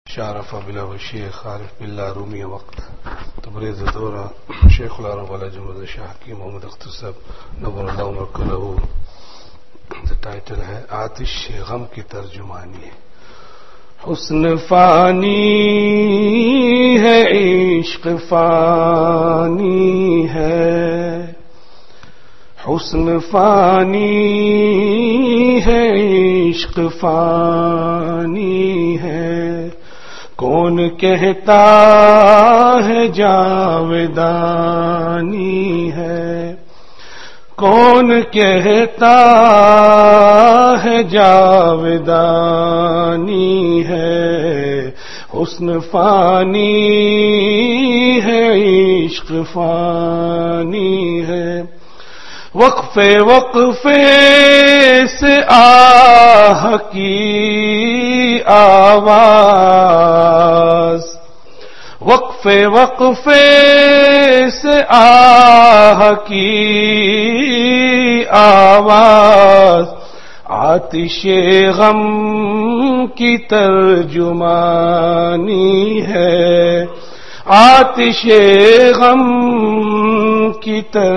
شارف بلا وشیخ عارف باللہ رومی وقت تبریز دورہ شیخ العرب علی جمعہ شاہ حکیم محمد اختر صاحب نور اللہ مرکلہ. ٹائٹل ہے آتش غم کی ترجمانی. حسن فانی ہے عشق فانی ہے، حسن فانی ہے عشق فانی ہے، کون کہتا ہے جاودانی ہے، کون کہتا ہے جاودانی ہے. حسن فانی ہے عشق فانی ہے، وقفے وقفے سے آہ کی آواز، وقفے وقفے سے آہ کی آواز، آتش غم کی ترجمانی ہے، آتش غم کی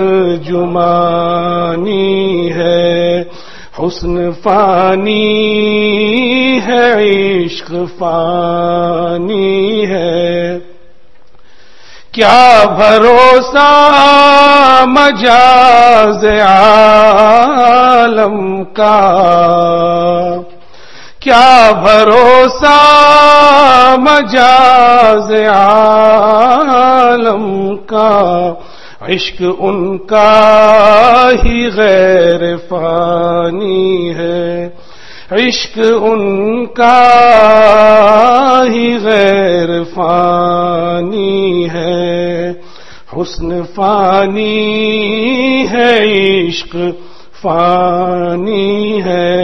ترجمانی ہے. حسن فانی ہے عشق فانی ہے، کیا بھروسہ مجاز عالم کا، کیا بھروسہ مجاز عالم کا، عشق ان کا ہی غیر فانی ہے، عشق ان کا ہی غیر فانی ہے. حسن فانی ہے عشق فانی ہے،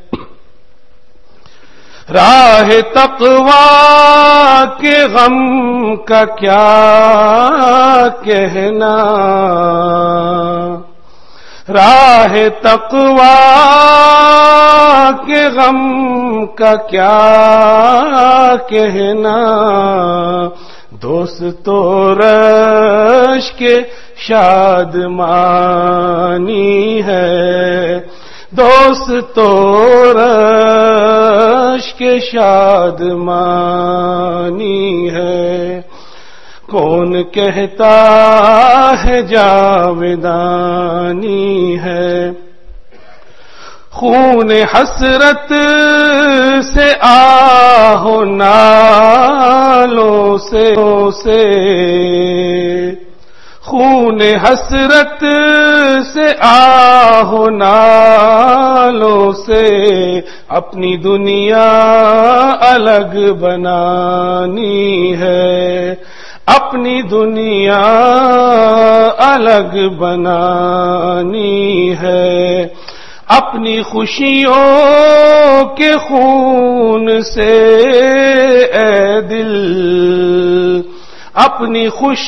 راہ تقویٰ کے غم کا کیا کہنا، راہ تقویٰ کے غم کا کیا کہنا، دوست تو رش کے شادمانی ہے، دوست تو رش کے شادمانی ہے، کون کہتا ہے جاودانی ہے. خون حسرت سے آہ نالوں سے، خون حسرت سے آہ نالوں سے، اپنی دنیا الگ بنانی ہے، اپنی دنیا الگ بنانی ہے. اپنی خوشیوں کے خون سے اے دل، اپنی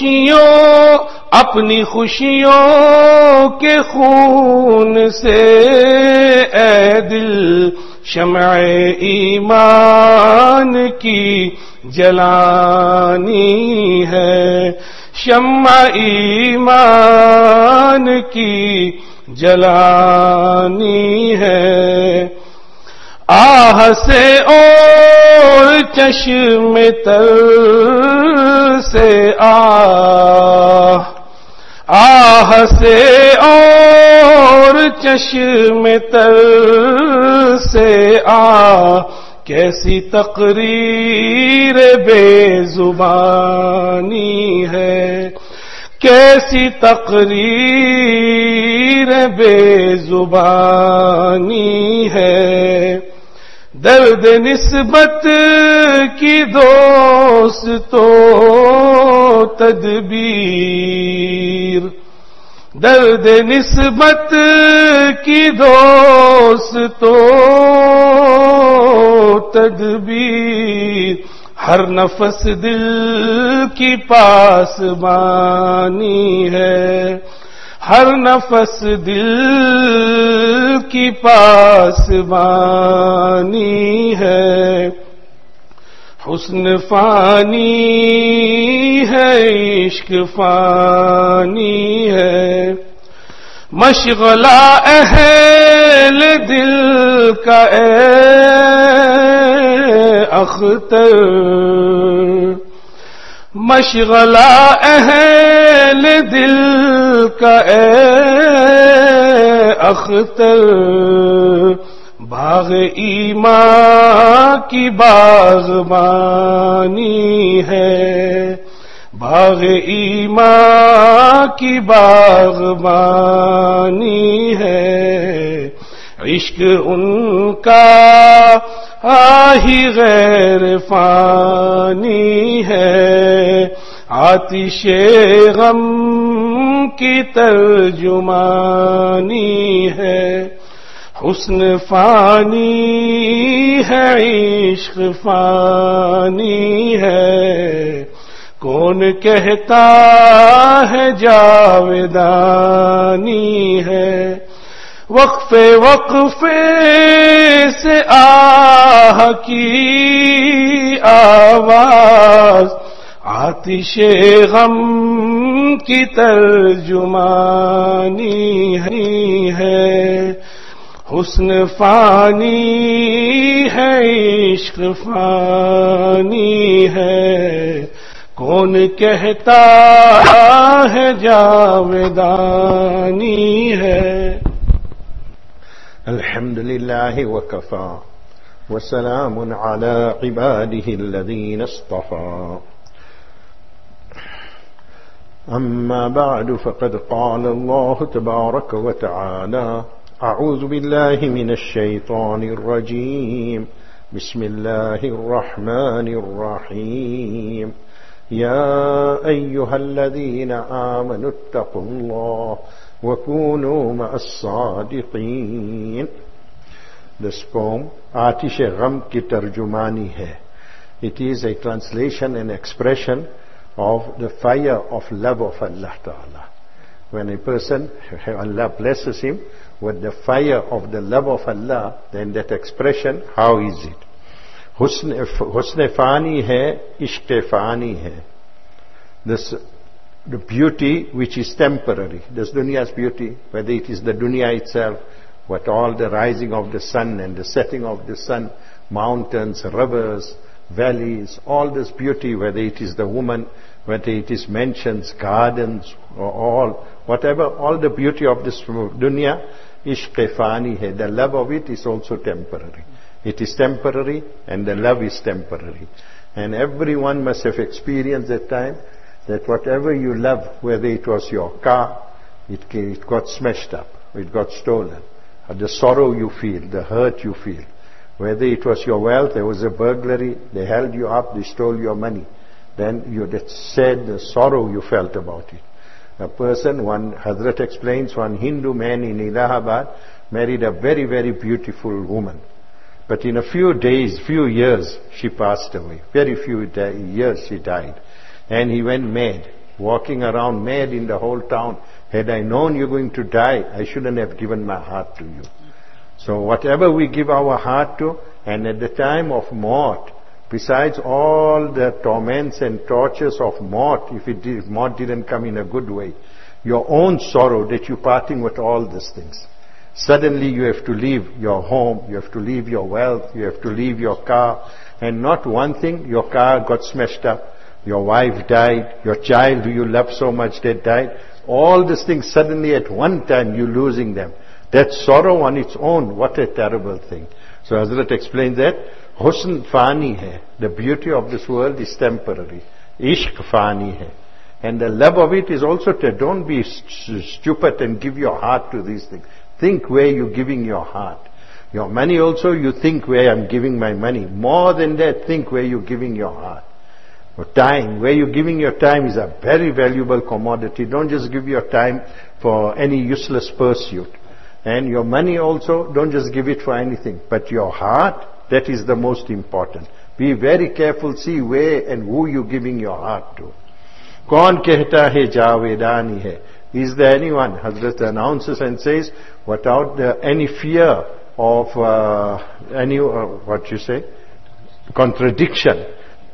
خوشیوں کے خون سے اے دل، شمع ایمان کی جلانی ہے، شمع ایمان کی جلانی ہے. آہ سے اور چشم تر سے آہ سے اور چشم تر سے کیسی تقریر بے زبانی ہے، کیسی تقریر بے زبانی ہے. درد نسبت کی دوست تو تدبیر، درد نسبت کی دوست تو تدبیر، ہر نفس دل کی پاسبانی ہے، ہر نفس دل کی پاسبانی ہے. हुस्न फानी है, इश्क फानी है, मशगला अहल दिल का अख्तर, मशगला अहल दिल का अख्तर, बाग़ ईमान की बाग़बानी है, बाग़ ईमान की बाग़बानी है, इश्क उनका आही गैर फानी है, आतिशे गम की तर्जुमानी है, हुस्न फानी है, इश्क फानी है, कौन कहता है जावेदानी है, वक्फे वक्फे से आह की आवाज, आतिशे गम की तर्जुमानी है, हुस्न फानी है, इश्क फानी है, कौन कहता है जावेदानी है। अल्हम्दुलिल्लाहि व कफ़ा व सलामुन अला इबादिहि अल्लज़ीना इस्तफ़ा, अम्मा बअदु फ़क़द क़ाल अल्लाहु तबारक व तआला, अऊज़ु बिल्लाहि मिनश शैतानिर रजीम, बिस्मिल्लाहिर रहमानिर रहीम, या अय्युहल्लज़ीना आमनुत्तक़ुल्लाह वकूनू मअस्सादिक़ीन। This poem आतिश गम की तर्जुमानी है. It is a translation and expression of the fire of love of Allah Ta'ala. When a person, Allah blesses him with the fire of the love of Allah, then that expression, how is it? Husn fani hai, ishq fani hai. This, the beauty which is temporary, this dunya's beauty, whether it is the dunya itself, what all the rising of the sun and the setting of the sun, mountains, rivers, valleys, all this beauty, whether it is the woman, whether it is mansions, gardens, or all, whatever, all the beauty of this dunya, ishq fani hai. The love of it is also temporary. It is temporary and the love is temporary. And everyone must have experienced that time, that whatever you love, whether it was your car, it got smashed up, it got stolen. Or the sorrow you feel, the hurt you feel. Whether it was your wealth, there was a burglary, they held you up, they stole your money. Then that sad the sorrow you felt about it. A person, one Hazrat explains, one Hindu man in Allahabad married a very, very beautiful woman. But in a few days, few years, she passed away. Very few years she died. And he went mad, walking around mad in the whole town. Had I known you're going to die, I shouldn't have given my heart to you. So whatever we give our heart to, and at the time of mort, besides all the torments and tortures of mort, if mort didn't come in a good way, your own sorrow that you're parting with all these things. Suddenly you have to leave your home, you have to leave your wealth, you have to leave your car, and not one thing, your car got smashed up, your wife died, your child who you love so much that died. All these things suddenly at one time you're losing them. That sorrow on its own, what a terrible thing. So Hazrat explains that, husn fani hai. The beauty of this world is temporary. Ishq fani hai. And the love of it is also, don't be stupid and give your heart to these things. Think where you're giving your heart. Your money also, you think where I'm giving my money. More than that, think where you're giving your heart. Your time, where you're giving your time is a very valuable commodity. Don't just give your time for any useless pursuit. And your money also, don't just give it for anything. But your heart, that is the most important. Be very careful, see where and who you're giving your heart to. Kaun kehta hai javedani hai. Is there anyone, Hazrat announces and says, without any fear of contradiction,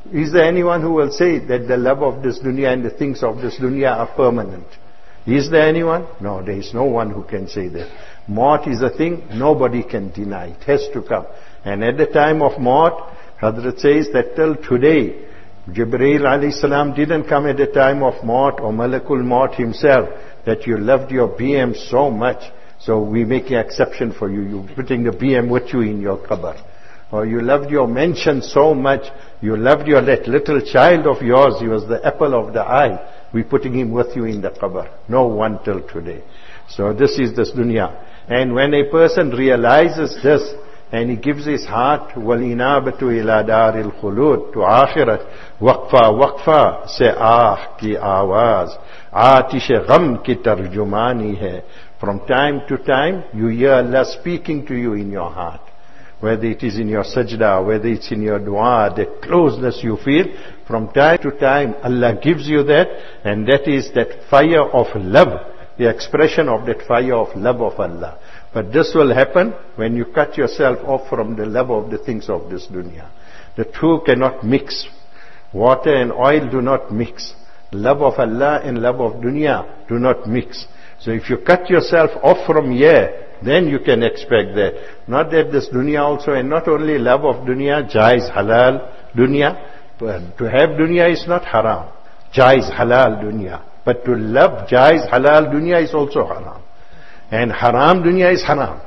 Is there anyone who will say that the love of this dunya and the things of this dunya are permanent? Is there anyone? No, there is no one who can say that. Maut is a thing nobody can deny. It has to come. And at the time of Maut, Hazrat says that till today, Jibreel alayhi salam didn't come at the time of Maut or Malakul Maut himself, that you loved your BM so much, so we make an exception for you. You're putting the BM with you in your qabr. Or you loved your mansion so much, you loved that little child of yours, he was the apple of the eye. We're putting him with you in the qabr. No one till today. So this is this dunya. And when a person realizes this, and he gives his heart, وَالْإِنَابَةُ إِلَى دَارِ الْخُلُودِ, to akhirat, waqfa se ki awaaz, aatish gham ki tarjumani hai. From time to time, you hear Allah speaking to you in your heart. Whether it is in your sajda, whether it's in your dua, the closeness you feel, from time to time, Allah gives you that, and that is that fire of love, the expression of that fire of love of Allah. But this will happen when you cut yourself off from the love of the things of this dunya. The two cannot mix. Water and oil do not mix. Love of Allah and love of dunya do not mix. So if you cut yourself off from here, then you can expect that. Not that this dunya also, and not only love of dunya, jaiz, halal, dunya. But to have dunya is not haram. Jaiz, halal, dunya. But to love jaiz, halal, dunya is also haram. And haram dunya is haram.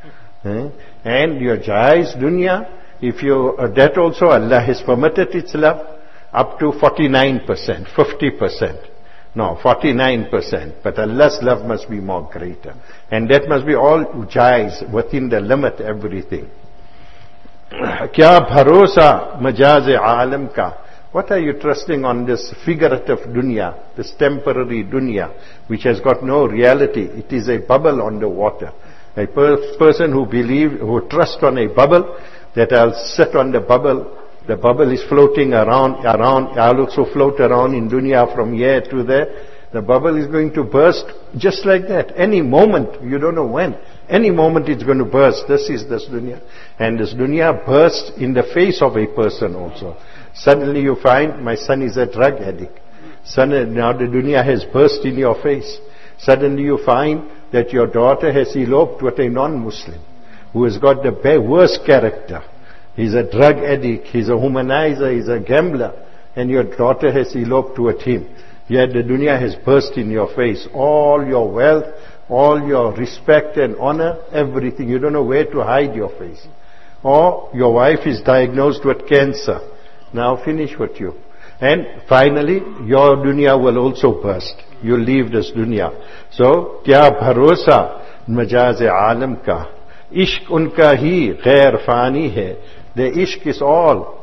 And your jaiz dunya, if you, that also Allah has permitted its love up to 49%, 50%. No, 49%. But Allah's love must be more greater. And that must be all jaiz, within the limit, everything. Kya bharosa majaz alam ka? What are you trusting on this figurative dunya, this temporary dunya, which has got no reality? It is a bubble on the water. A person who trusts on a bubble, that I'll sit on the bubble is floating around, I'll also float around in dunya from here to there. The bubble is going to burst just like that. Any moment, you don't know when. Any moment it's going to burst. This is this dunya. And this dunya bursts in the face of a person also. Suddenly you find, my son is a drug addict. Suddenly, now the dunya has burst in your face. Suddenly you find that your daughter has eloped with a non-Muslim, who has got the worst character. He's a drug addict, he's a humanizer, he's a gambler, and your daughter has eloped with him. Yet the dunya has burst in your face. All your wealth, all your respect and honor, everything. You don't know where to hide your face. Or your wife is diagnosed with cancer. Now finish with you. And finally, your dunya will also burst. You leave this dunya. So, kya bharosa majaz alam ka? Ishq unka hi ghair fani hai. The ishq is all,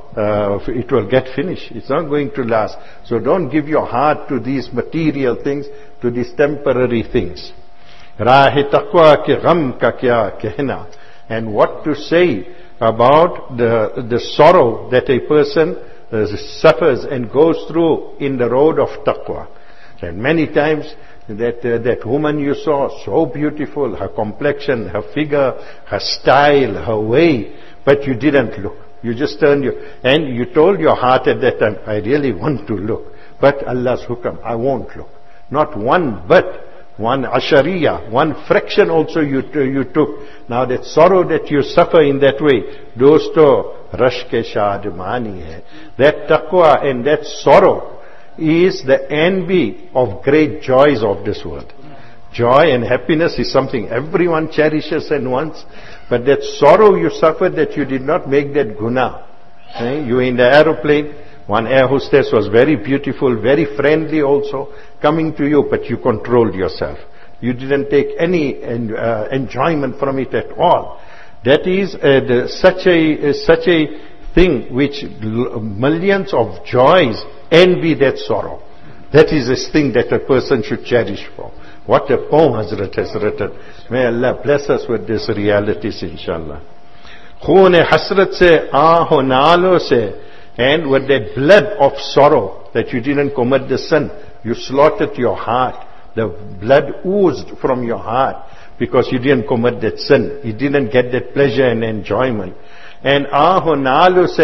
it will get finished. It's not going to last. So don't give your heart to these material things, to these temporary things. Rah-e taqwa ke gham ka kya kehna. And what to say about the sorrow that a person suffers and goes through in the road of taqwa. And many times that woman you saw, so beautiful, her complexion, her figure, her style, her way, but you didn't look. You just turned and you told your heart at that time, I really want to look. But Allah's hukam, I won't look. Not one but, one ashariya, one fraction also you took. Now that sorrow that you suffer in that way, dosto, rash ke shadmani hai. That taqwa and that sorrow is the envy of great joys of this world. Joy and happiness is something everyone cherishes and wants, but that sorrow you suffered that you did not make that guna. You in the aeroplane, one air hostess was very beautiful, very friendly also, coming to you, but you controlled yourself. You didn't take any enjoyment from it at all. That is such a thing which millions of joys envy that sorrow. That is a thing that a person should cherish for. What a poem Hazrat has written. May Allah bless us with these realities, inshallah. Khoon hasrat se, aaho naalo se, and with that blood of sorrow that you didn't commit the sin, you slaughtered your heart. The blood oozed from your heart because you didn't commit that sin. You didn't get that pleasure and enjoyment. And aaho naalo se,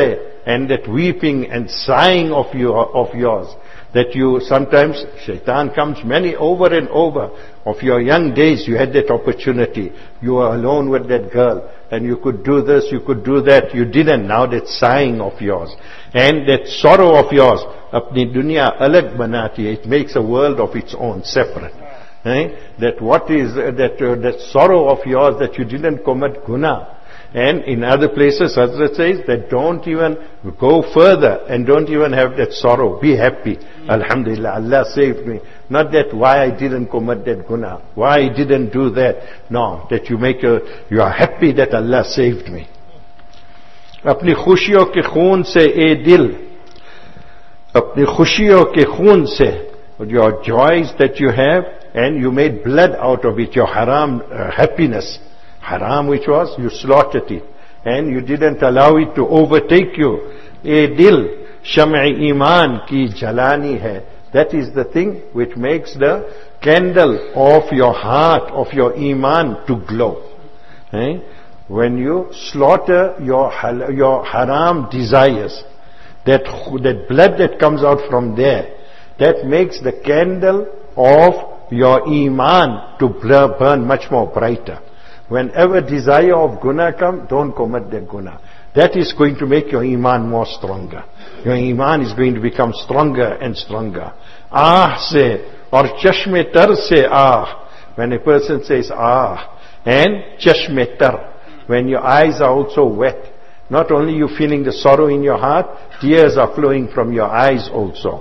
and that weeping and sighing of yours, that you sometimes, shaitan comes many over and over. Of your young days, you had that opportunity. You were alone with that girl, and you could do this, you could do that. You didn't. Now that sighing of yours, and that sorrow of yours, apni dunya alag banati, it makes a world of its own, separate. That what is, that sorrow of yours that you didn't commit guna. And in other places, Hazrat says that don't even go further and don't even have that sorrow. Be happy. Alhamdulillah, Allah saved me. Not that why I didn't commit that guna, why I didn't do that. No, that you are happy that Allah saved me. अपनी खुशियों के खून से ए दिल, अपनी खुशियों के खून से, your joys that you have, and you made blood out of it, your haram happiness. Haram which was, you slaughtered it. And you didn't allow it to overtake you. A dil, sham'i iman ki jalani hai. That is the thing which makes the candle of your heart, of your iman to glow. When you slaughter your haram desires, that blood that comes out from there, that makes the candle of your iman to burn much more brighter. Whenever desire of guna comes, don't commit that guna. That is going to make your iman more stronger. Your iman is going to become stronger and stronger. Ah se, or chashme tar se ah. When a person says ah, and chashme tar, when your eyes are also wet, not only you feeling the sorrow in your heart, tears are flowing from your eyes also.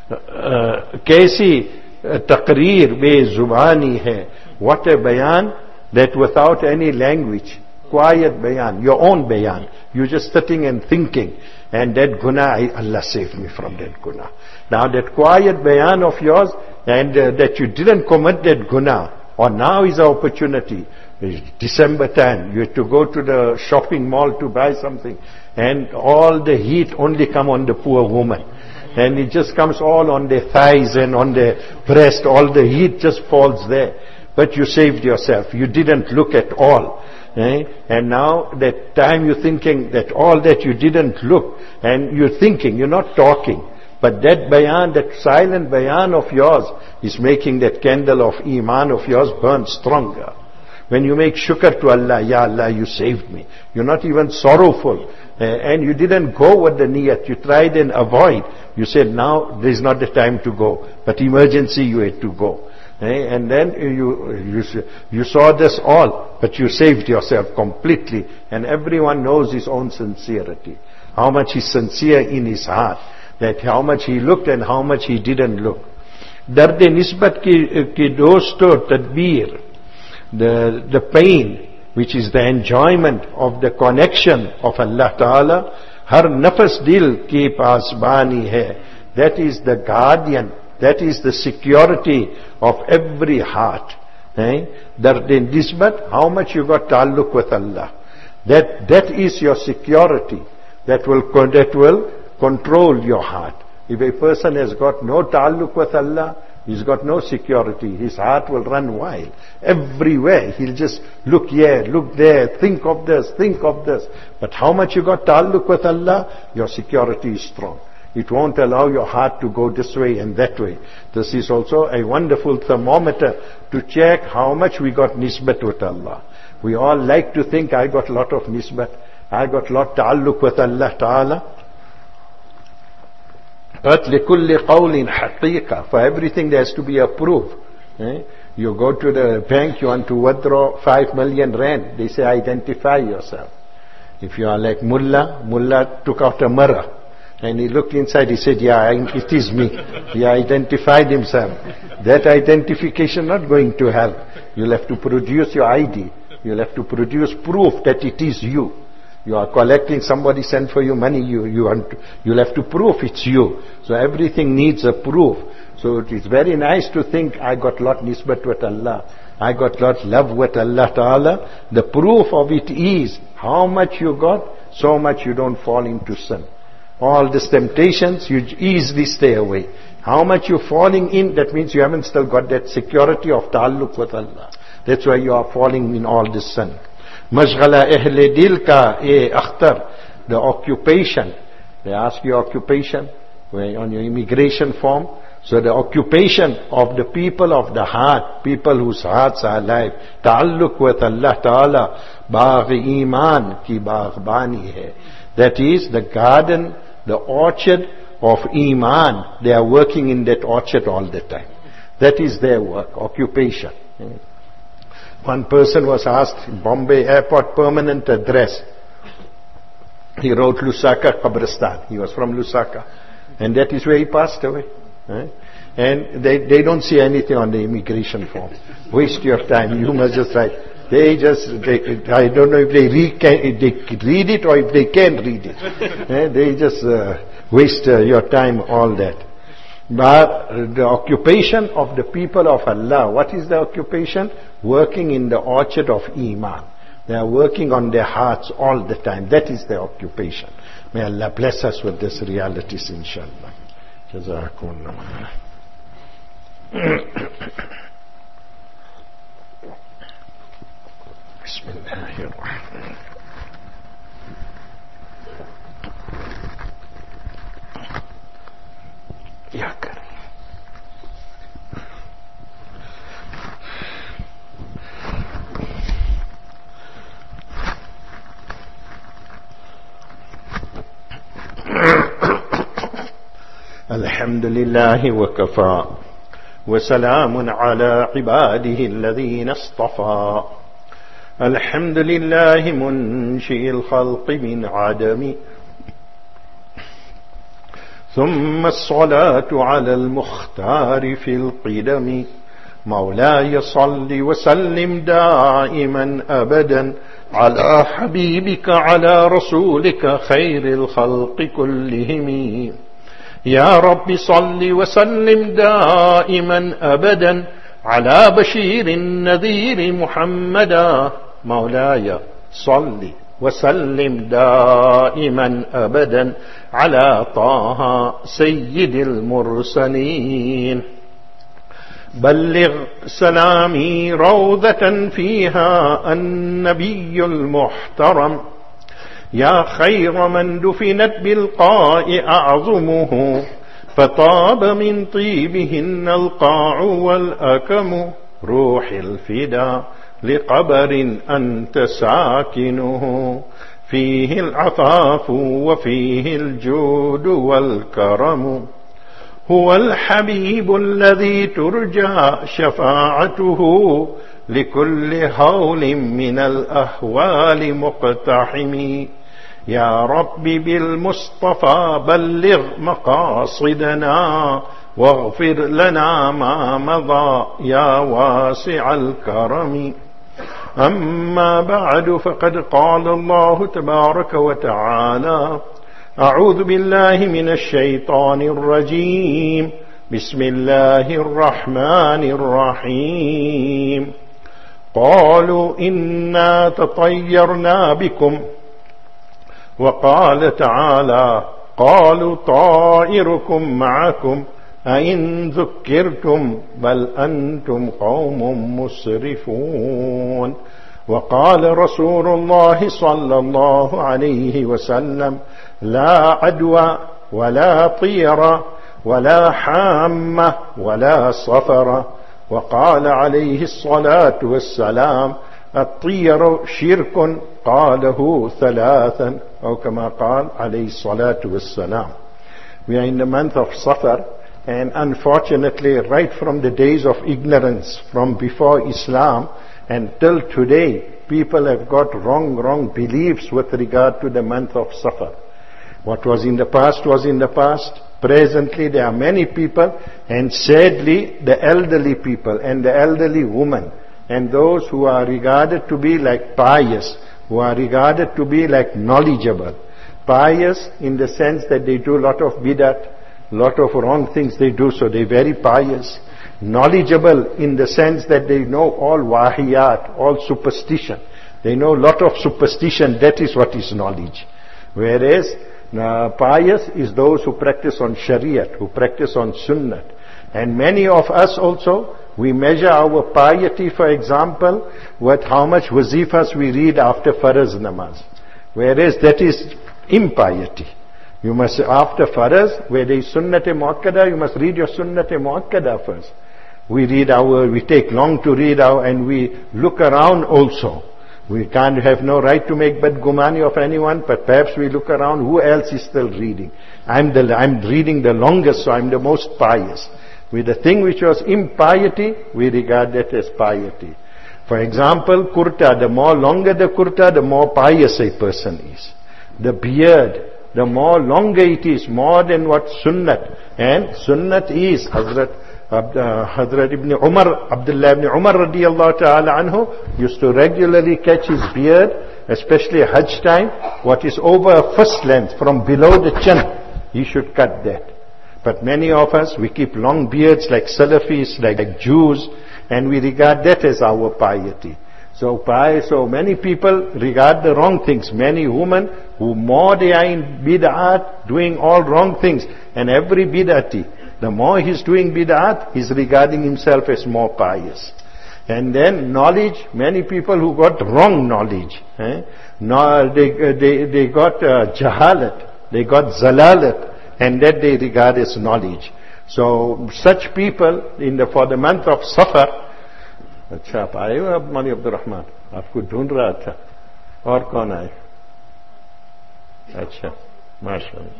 Kaisi taqreer be zubani hai. What a bayan, that without any language, quiet bayan, your own bayan, you're just sitting and thinking, and that guna, Allah saved me from that guna. Now that quiet bayan of yours, and that you didn't commit that guna, or now is an opportunity. December time, you have to go to the shopping mall to buy something, and all the heat only come on the poor woman. And it just comes all on their thighs and on their breast, all the heat just falls there. But you saved yourself. You didn't look at all. And now that time you're thinking that all that you didn't look, and you're thinking, you're not talking. But that bayan, that silent bayan of yours is making that candle of iman of yours burn stronger. When you make shukr to Allah, Ya Allah, you saved me. You're not even sorrowful. And you didn't go with the niyat. You tried and avoid. You said, now there is not the time to go. But emergency you had to go. And then you saw this all, but you saved yourself completely. And everyone knows his own sincerity. How much he's sincere in his heart. That how much he looked and how much he didn't look. Dard nisbat ki dosto tadbir. The pain, which is the enjoyment of the connection of Allah Ta'ala, har nafas dil ki pasbani hai. That is the guardian, that is the security of every heart. Dard nisbat, how much you got ta'alluq with Allah. That is your security. That will control your heart. If a person has got no ta'alluq with Allah, he's got no security. His heart will run wild. Everywhere. He'll just look here, look there, think of this, think of this. But how much you got ta'alluq with Allah, your security is strong. It won't allow your heart to go this way and that way. This is also a wonderful thermometer to check how much we got nisbat with Allah. We all like to think, I got a lot of nisbat. I got a lot ta'alluq with Allah Ta'ala. But لِكُلِّ قَوْلٍ حَقِيقَةٍ. For everything there has to be a proof. You go to the bank, you want to withdraw 5 million rand. They say, identify yourself. If you are like Mullah took out a mirror. And he looked inside, he said, yeah, it is me. He identified himself. That identification not going to help. You'll have to produce your ID. You'll have to produce proof that it is you. You are collecting, somebody sent for you money, you'll have to prove it's you. So everything needs a proof. So it is very nice to think, I got lot nisbat with Allah. I got lot love with Allah Ta'ala. The proof of it is, how much you got, so much you don't fall into sin. All these temptations, you easily stay away. How much you're falling in, that means you haven't still got that security of ta'alluq with Allah. That's why you are falling in all this sin. Mashghala ahle dil ka e akhtar, the occupation They ask your occupation on your immigration form. So the occupation of the people of the heart, people whose hearts are alive, ta'alluq with Allah Ta'ala, bagh iman ki baghbani hai. That is the garden, the orchard of iman. They are working in that orchard all the time. That is their work, occupation. One person was asked, Bombay Airport permanent address. He wrote Lusaka Qabristan. He was from Lusaka. And that is where he passed away. And they don't see anything on the immigration form. Waste your time. You must just write. I don't know if they read it or if they can read it. They just waste your time, all that. But the occupation of the people of Allah, what is the occupation? Working in the orchard of Iman. They are working on their hearts all the time. That is their occupation. May Allah bless us with these realities, inshallah. Jazakumullah. Bismillahirrahmanirrahim. Ya Karim. الحمد لله وكفى وسلام على عباده الذين اصطفى. الحمد لله منشئ الخلق من عدم، ثم الصلاة على المختار في القدم. مولاي صل وسلم دائما أبدا على حبيبك على رسولك خير الخلق كلهم. يا رب صل وسلم دائما أبدا على بشير النذير محمدا. مولاي صل وسلم دائما أبدا على طه سيد المرسلين. بلغ سلامي روضة فيها النبي المحترم. يا خير من دفنت بالقاء أعظمه، فطاب من طيبهن القاع والأكم. روح الفدا لقبر أنت ساكنه، فيه العفاف وفيه الجود والكرم. هو الحبيب الذي ترجى شفاعته لكل هول من الأهوال مقتحم. يا رب بالمصطفى بلغ مقاصدنا، واغفر لنا ما مضى يا واسع الكرم. أما بعد، فقد قال الله تبارك وتعالى: أعوذ بالله من الشيطان الرجيم. بسم الله الرحمن الرحيم. قالوا إنا تطيرنا بكم. وقال تعالى: قالوا طائركم معكم أئن ذكرتم بل أنتم قوم مسرفون. وقال رسول الله صلى الله عليه وسلم: لا عدوى ولا طير ولا حامة ولا صفر. وقال عليه الصلاة والسلام: الطير شرك، قاله ثلاثا، أو كما قال عليه الصلاة والسلام. We are in the month of Safar, and unfortunately right from the days of ignorance, from before Islam until today, people have got wrong beliefs with regard to the month of Safar. What was in the past was in the past. Presently there are many people, and sadly the elderly people and the elderly women and those who are regarded to be like pious, who are regarded to be like knowledgeable. Pious in the sense that they do a lot of bidat, lot of wrong things they do, so they're very pious. Knowledgeable in the sense that they know all wahiyat, all superstition. They know a lot of superstition, that is what is knowledge. Whereas pious is those who practice on Shariat, who practice on Sunnah. And many of us also, we measure our piety, for example, with how much wazifas we read after Faraz namaz. Whereas that is impiety. You must, after Faraz, where there is Sunnat-e Muakkada, you must read your Sunnat-e Muakkada first. We take long to read and we look around also. We can't have no right to make badgumani of anyone, but perhaps we look around, who else is still reading? I'm reading the longest, so I'm the most pious. With the thing which was impiety, we regard that as piety. For example, kurta, the more longer the kurta, the more pious a person is. The beard, the more longer it is, more than what sunnat. And sunnat is, Hazrat ibn Umar, Abdullah ibn Umar radiyallahu ta'ala anhu, used to regularly catch his beard, especially Hajj time, what is over a first length, from below the chin, he should cut that. But many of us, we keep long beards like Salafis, like Jews, and we regard that as our piety. So many people regard the wrong things. Many women who more they are in bid'at, doing all wrong things, and every bid'ati, the more he's doing bid'at, he's regarding himself as more pious. And then knowledge, many people who got wrong knowledge. They got jahalat, they got zalalat, and that they regard as knowledge. So such people, for the month of Safar, अच्छा आप आए हो अब मौलवी अब्दुल रहमान आपको ढूंढ रहा था और कौन आए अच्छा माशाअल्लाह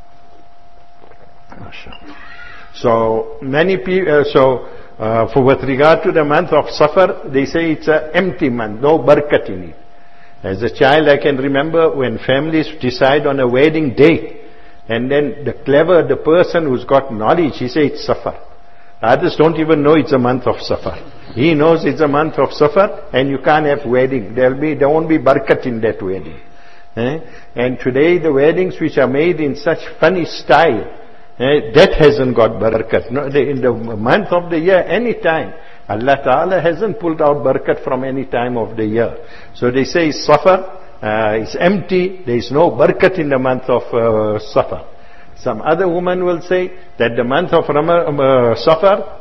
so many people for with regard to the month of Safar, they say it's an empty month, no barakat in it. As a child I can remember when families decide on a wedding date, and then the person who's got knowledge, he says it's Safar. Others don't even know it's a month of Safar. He knows it's a month of Safar, and you can't have wedding. There won't be barakat in that wedding. And today the weddings which are made in such funny style, that hasn't got barakat. No, in the month of the year, any time, Allah Ta'ala hasn't pulled out barakat from any time of the year. So they say Safar, it's empty, there is no barakat in the month of Safar. Some other woman will say that the month of Safar,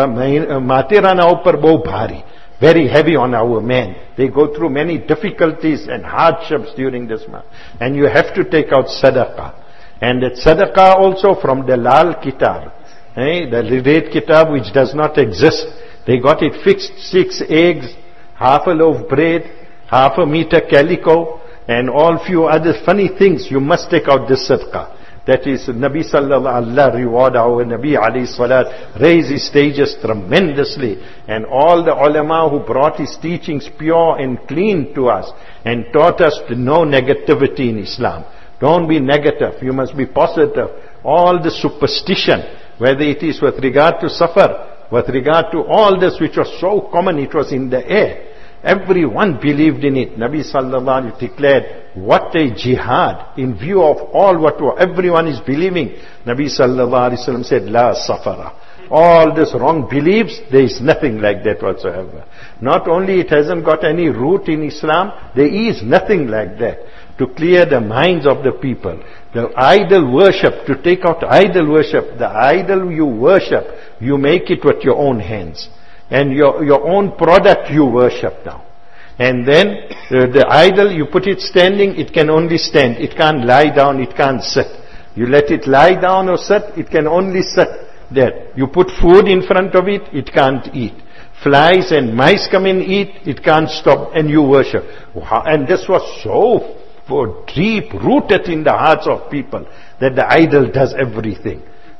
matirana upar bahut bhari, very heavy on our men. They go through many difficulties and hardships during this month. And you have to take out sadaqah. And that sadaqah also from the lal kitab, the red kitab which does not exist. They got it fixed, 6 eggs, half a loaf bread, half a meter calico, and all few other funny things. You must take out this sadaqah. That is, Nabi sallallahu Allah reward our Nabi alayhi salat, raise his stages tremendously. And all the ulama who brought his teachings pure and clean to us, and taught us to no negativity in Islam. Don't be negative, you must be positive. All the superstition, whether it is with regard to Safar, with regard to all this which was so common, it was in the air. Everyone believed in it. Nabi sallallahu alaihi declared, what a jihad in view of all what everyone is believing. Nabi sallallahu alaihi wasallam said, La safara. All this wrong beliefs, there is nothing like that whatsoever. Not only it hasn't got any root in Islam, there is nothing like that. To clear the minds of the people. The idol worship, to take out idol worship, the idol you worship, you make it with your own hands. And your own product you worship now. And then the idol, you put it standing, it can only stand. It can't lie down, it can't sit. You let it lie down or sit, it can only sit there. You put food in front of it, it can't eat. Flies and mice come and eat, it can't stop, and you worship. And this was so deep rooted in the hearts of people that the idol does everything.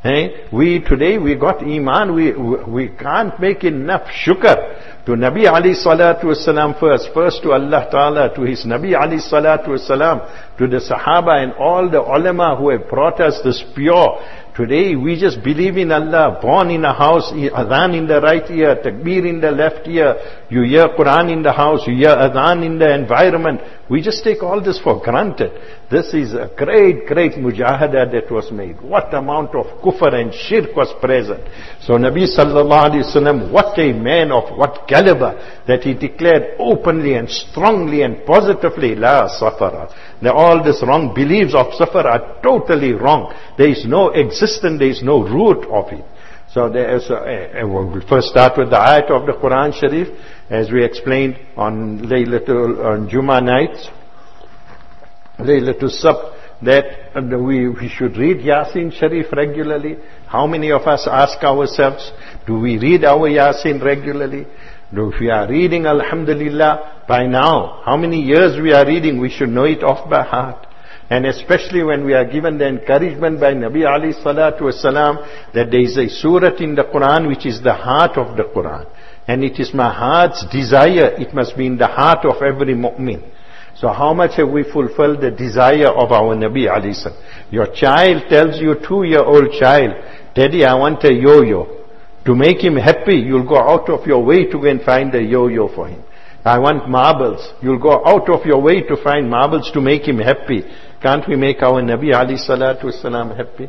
We got iman, we can't make enough shukr to Nabi alayhi salatu wasalam first to Allah Ta'ala, to his Nabi alayhi salatu wasalam, to the Sahaba and all the ulama who have brought us this pure. Today we just believe in Allah, born in a house, adhan in the right ear, takbir in the left ear, you hear Quran in the house, you hear adhan in the environment. We just take all this for granted. This is a great, great mujahada that was made. What amount of kufr and shirk was present. So Nabi sallallahu alaihi wasallam, what a man of what caliber, that he declared openly and strongly and positively, La safara. All these wrong beliefs of safar are totally wrong. There is no existence, there is no root of it. So there is we'll first start with the ayat of the Quran Sharif, as we explained on Laylatul Jummah nights. Laylatul Sabt, that we should read Yasin Sharif regularly? How many of us ask ourselves, do we read our Yasin regularly? If we are reading Alhamdulillah, by now, how many years we are reading, we should know it off by heart. And especially when we are given the encouragement by Nabi alayhi salatu wasalam, that there is a surah in the Quran which is the heart of the Quran. And it is my heart's desire, it must be in the heart of every mu'min. So how much have we fulfilled the desire of our Nabi alayhi salam? Your child tells you, 2-year-old child, Daddy, I want a yo-yo. To make him happy, you'll go out of your way to go and find a yo-yo for him. I want marbles. You'll go out of your way to find marbles to make him happy. Can't we make our Nabi alayhi salatu wasalam happy?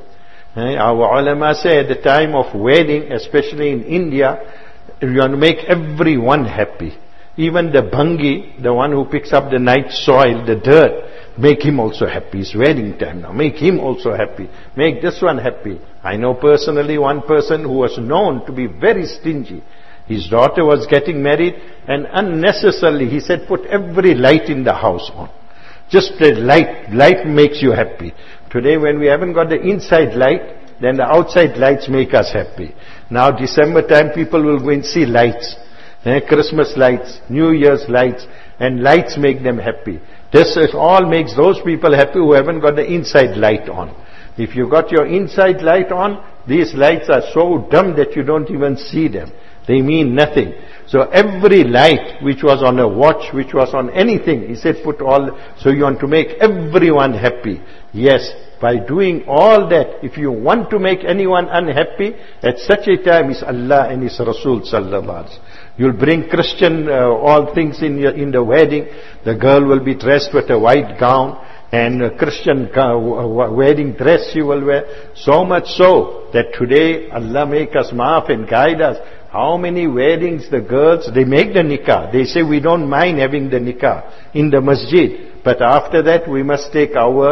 Our ulama say at the time of wedding, especially in India, you want to make everyone happy. Even the bhangi, the one who picks up the night soil, the dirt, make him also happy. It's wedding time now. Make him also happy. Make this one happy. I know personally one person who was known to be very stingy. His daughter was getting married and unnecessarily he said, put every light in the house on. Just the light makes you happy. Today when we haven't got the inside light, then the outside lights make us happy. Now December time people will go and see lights. Christmas lights, New Year's lights, and lights make them happy. This all makes those people happy who haven't got the inside light on. If you got your inside light on, these lights are so dumb that you don't even see them. They mean nothing. So every light which was on a watch, which was on anything, he said put all, so you want to make everyone happy. Yes, by doing all that, if you want to make anyone unhappy, at such a time is Allah and His Rasul sallallahu alaihi wasallam. You'll bring Christian all things in the wedding. The girl will be dressed with a white gown and a Christian wedding dress she will wear. So much so that today Allah make us maaf and guide us. How many weddings the girls, they make the nikah. They say we don't mind having the nikah in the masjid. But after that we must take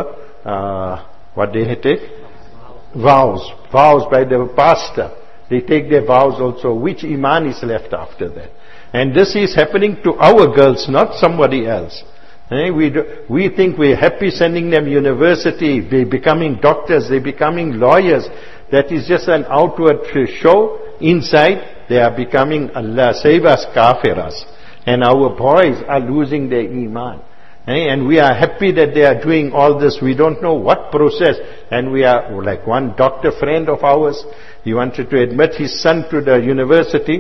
our, what they take? Vows. Vows by the pastor. They take their vows also. Which iman is left after that? And this is happening to our girls, not somebody else. We think we're happy sending them university, they're becoming doctors, they're becoming lawyers. That is just an outward show. Inside, they are becoming, Allah save us, kafiras. And our boys are losing their iman. And we are happy that they are doing all this. We don't know what process. And we are, like one doctor friend of ours, he wanted to admit his son to the university.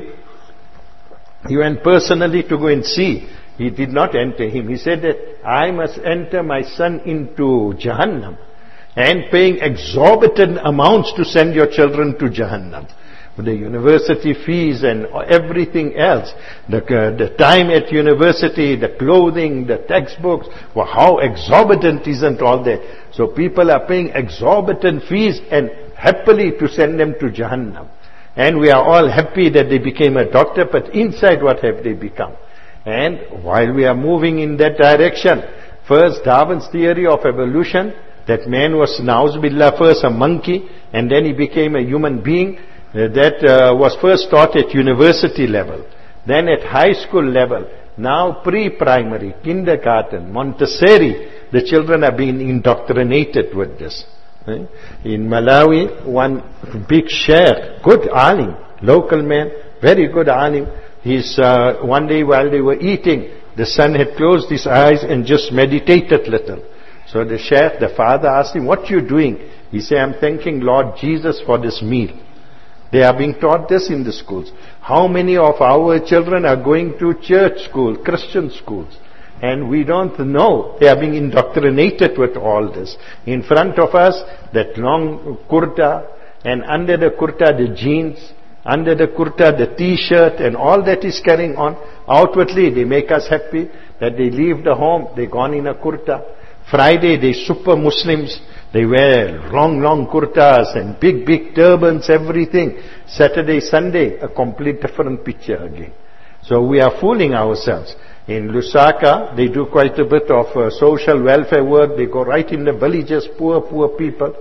He went personally to go and see. He did not enter him. He said that I must enter my son into Jahannam. And paying exorbitant amounts to send your children to Jahannam. The university fees and everything else, the time at university, the clothing, the textbooks, well, how exorbitant isn't all that? So people are paying exorbitant fees and happily to send them to Jahannam. And we are all happy that they became a doctor, but inside what have they become? And while we are moving in that direction, first Darwin's theory of evolution, that man was, na'uzubillah, first a monkey, and then he became a human being. That was first taught at university level, then at high school level, now pre-primary, kindergarten, Montessori, the children are being indoctrinated with this. In Malawi, one big sheikh, good alim, local man, very good alim, one day while they were eating, the son had closed his eyes and just meditated little. So the sheikh, the father asked him, what are you doing? He said, I'm thanking Lord Jesus for this meal. They are being taught this in the schools. How many of our children are going to church school, Christian schools? And we don't know. They are being indoctrinated with all this. In front of us, that long kurta, and under the kurta, the jeans, under the kurta, the t-shirt, and all that is carrying on. Outwardly, they make us happy that they leave the home, they gone in a kurta. Friday, they super Muslims. They wear long kurtas and big turbans, everything. Saturday, Sunday, a complete different picture again. So we are fooling ourselves. In Lusaka, they do quite a bit of social welfare work. They go right in the villages, poor people.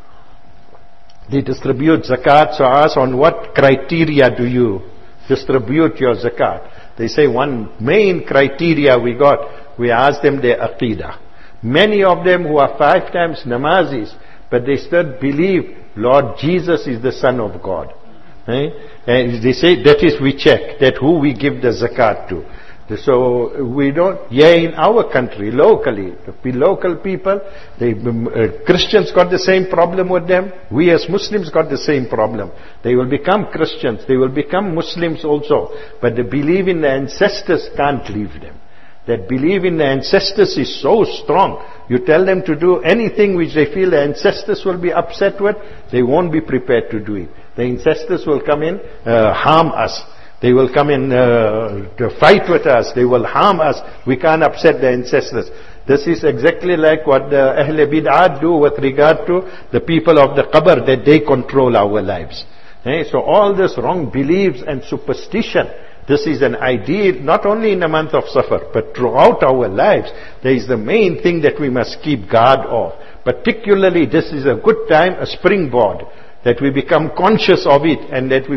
They distribute zakat. So ask, on what criteria do you distribute your zakat? They say one main criteria we ask them their aqidah. Many of them who are 5 times namazis, but they still believe Lord Jesus is the Son of God. And they say that is we check, that who we give the zakat to. So we don't, in our country, locally, the local people, Christians got the same problem with them. We as Muslims got the same problem. They will become Christians, they will become Muslims also, but the belief in the ancestors can't leave them. That belief in the ancestors is so strong. You tell them to do anything which they feel the ancestors will be upset with, they won't be prepared to do it. The ancestors will come in, harm us. They will come in to fight with us. They will harm us. We can't upset the ancestors. This is exactly like what the Ahle Bid'at do with regard to the people of the Qabr, that they control our lives. So all this wrong beliefs and superstition, this is an ideal, not only in the month of Safar, but throughout our lives. There is the main thing that we must keep guard of. Particularly, this is a good time, a springboard, that we become conscious of it, and that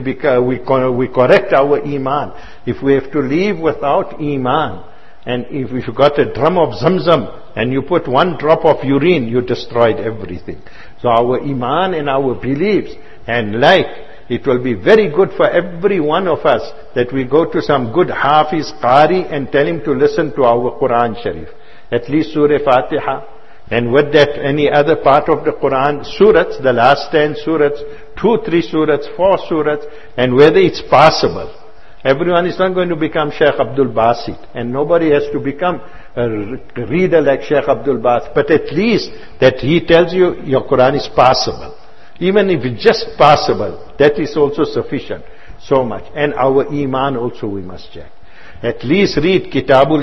we correct our iman. If we have to leave without iman, and if you got a drum of Zamzam, and you put 1 drop of urine, you destroyed everything. So our iman and our beliefs, and it will be very good for every one of us that we go to some good Hafiz Qari and tell him to listen to our Quran Sharif. At least Surah Fatiha. And with that, any other part of the Quran, surats, the last 10 surats, 2, 3 surats, 4 surats, and whether it's possible. Everyone is not going to become Sheikh Abdul Basit, and nobody has to become a reader like Sheikh Abdul Basit, but at least that he tells you your Quran is possible. Even if it's just possible, that is also sufficient. So much. And our Iman also we must check. At least read Kitabul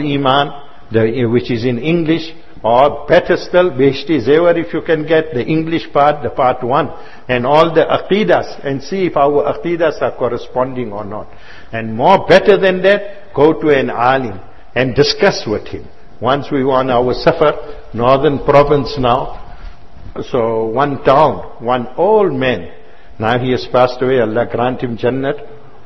Iman, which is in English, or better still, Behishti Zewar, if you can get the English part, the part 1, and all the Aqidas, and see if our Aqidas are corresponding or not. And more better than that, go to an Alim and discuss with him. Once we were on our Safar, northern province now, so one town, one old man, now he has passed away, Allah grant him Jannat.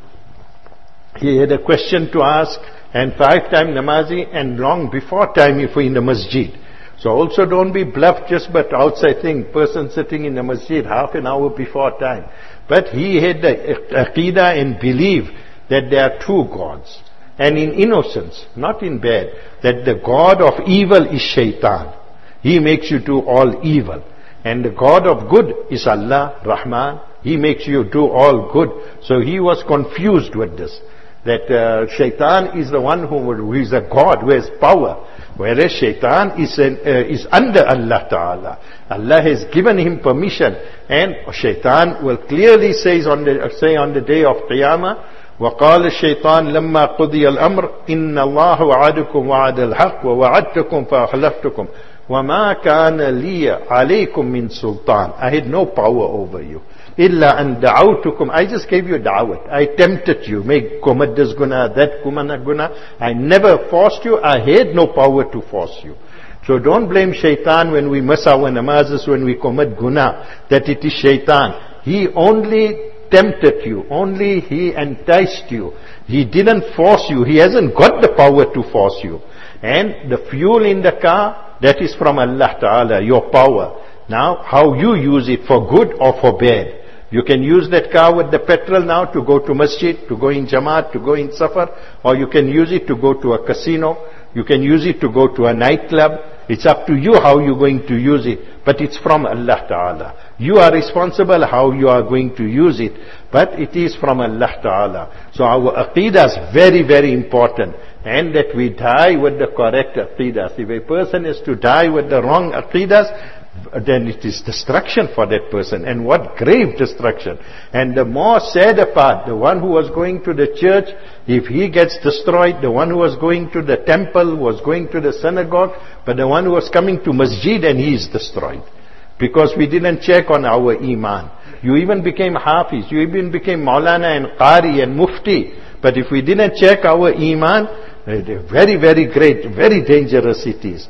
He had a question to ask, and 5 times namazi, and long before time if we're in the masjid. So also don't be bluffed just but outside thing, person sitting in the masjid half an hour before time. But he had the aqidah and belief that there are 2 gods. And in innocence, not in bad, that the god of evil is shaitan. He makes you do all evil. And the god of good is Allah, Rahman. He makes you do all good. So he was confused with this. That shaitan is the one who is a god, who has power. Whereas shaitan is under Allah Ta'ala. Allah has given him permission. And shaitan will clearly say on the day of Qiyamah, وقال الشيطان لما قضي الأمر إن الله وعدكم وعد الحق ووعدتكم فأخلفتكم وما كان لي عليكم من سلطان. I had no power over you. إلا أن دعوتكم. I just gave you da'wat. I tempted you. Make commit this guna, that guna. I never forced you. I had no power to force you. So don't blame shaitan when we miss our namazes, when we commit guna, that it is shaitan. He only tempted you. Only he enticed you. He didn't force you. He hasn't got the power to force you. And the fuel in the car, that is from Allah Ta'ala, your power. Now, how you use it, for good or for bad. You can use that car with the petrol now to go to masjid, to go in Jamaat, to go in Safar, or you can use it to go to a casino. You can use it to go to a nightclub. It's up to you how you're going to use it. But it's from Allah Ta'ala. You are responsible how you are going to use it. But it is from Allah Ta'ala. So our aqidah is very, very important. And that we die with the correct aqidah. If a person is to die with the wrong aqidah, then it is destruction for that person. And what grave destruction. And the more sadder part, the one who was going to the church, if he gets destroyed, the one who was going to the temple, was going to the synagogue, but the one who was coming to masjid and he is destroyed. Because we didn't check on our iman. You even became hafiz, you even became maulana and qari and mufti. But if we didn't check our iman, very, very great, very dangerous it is.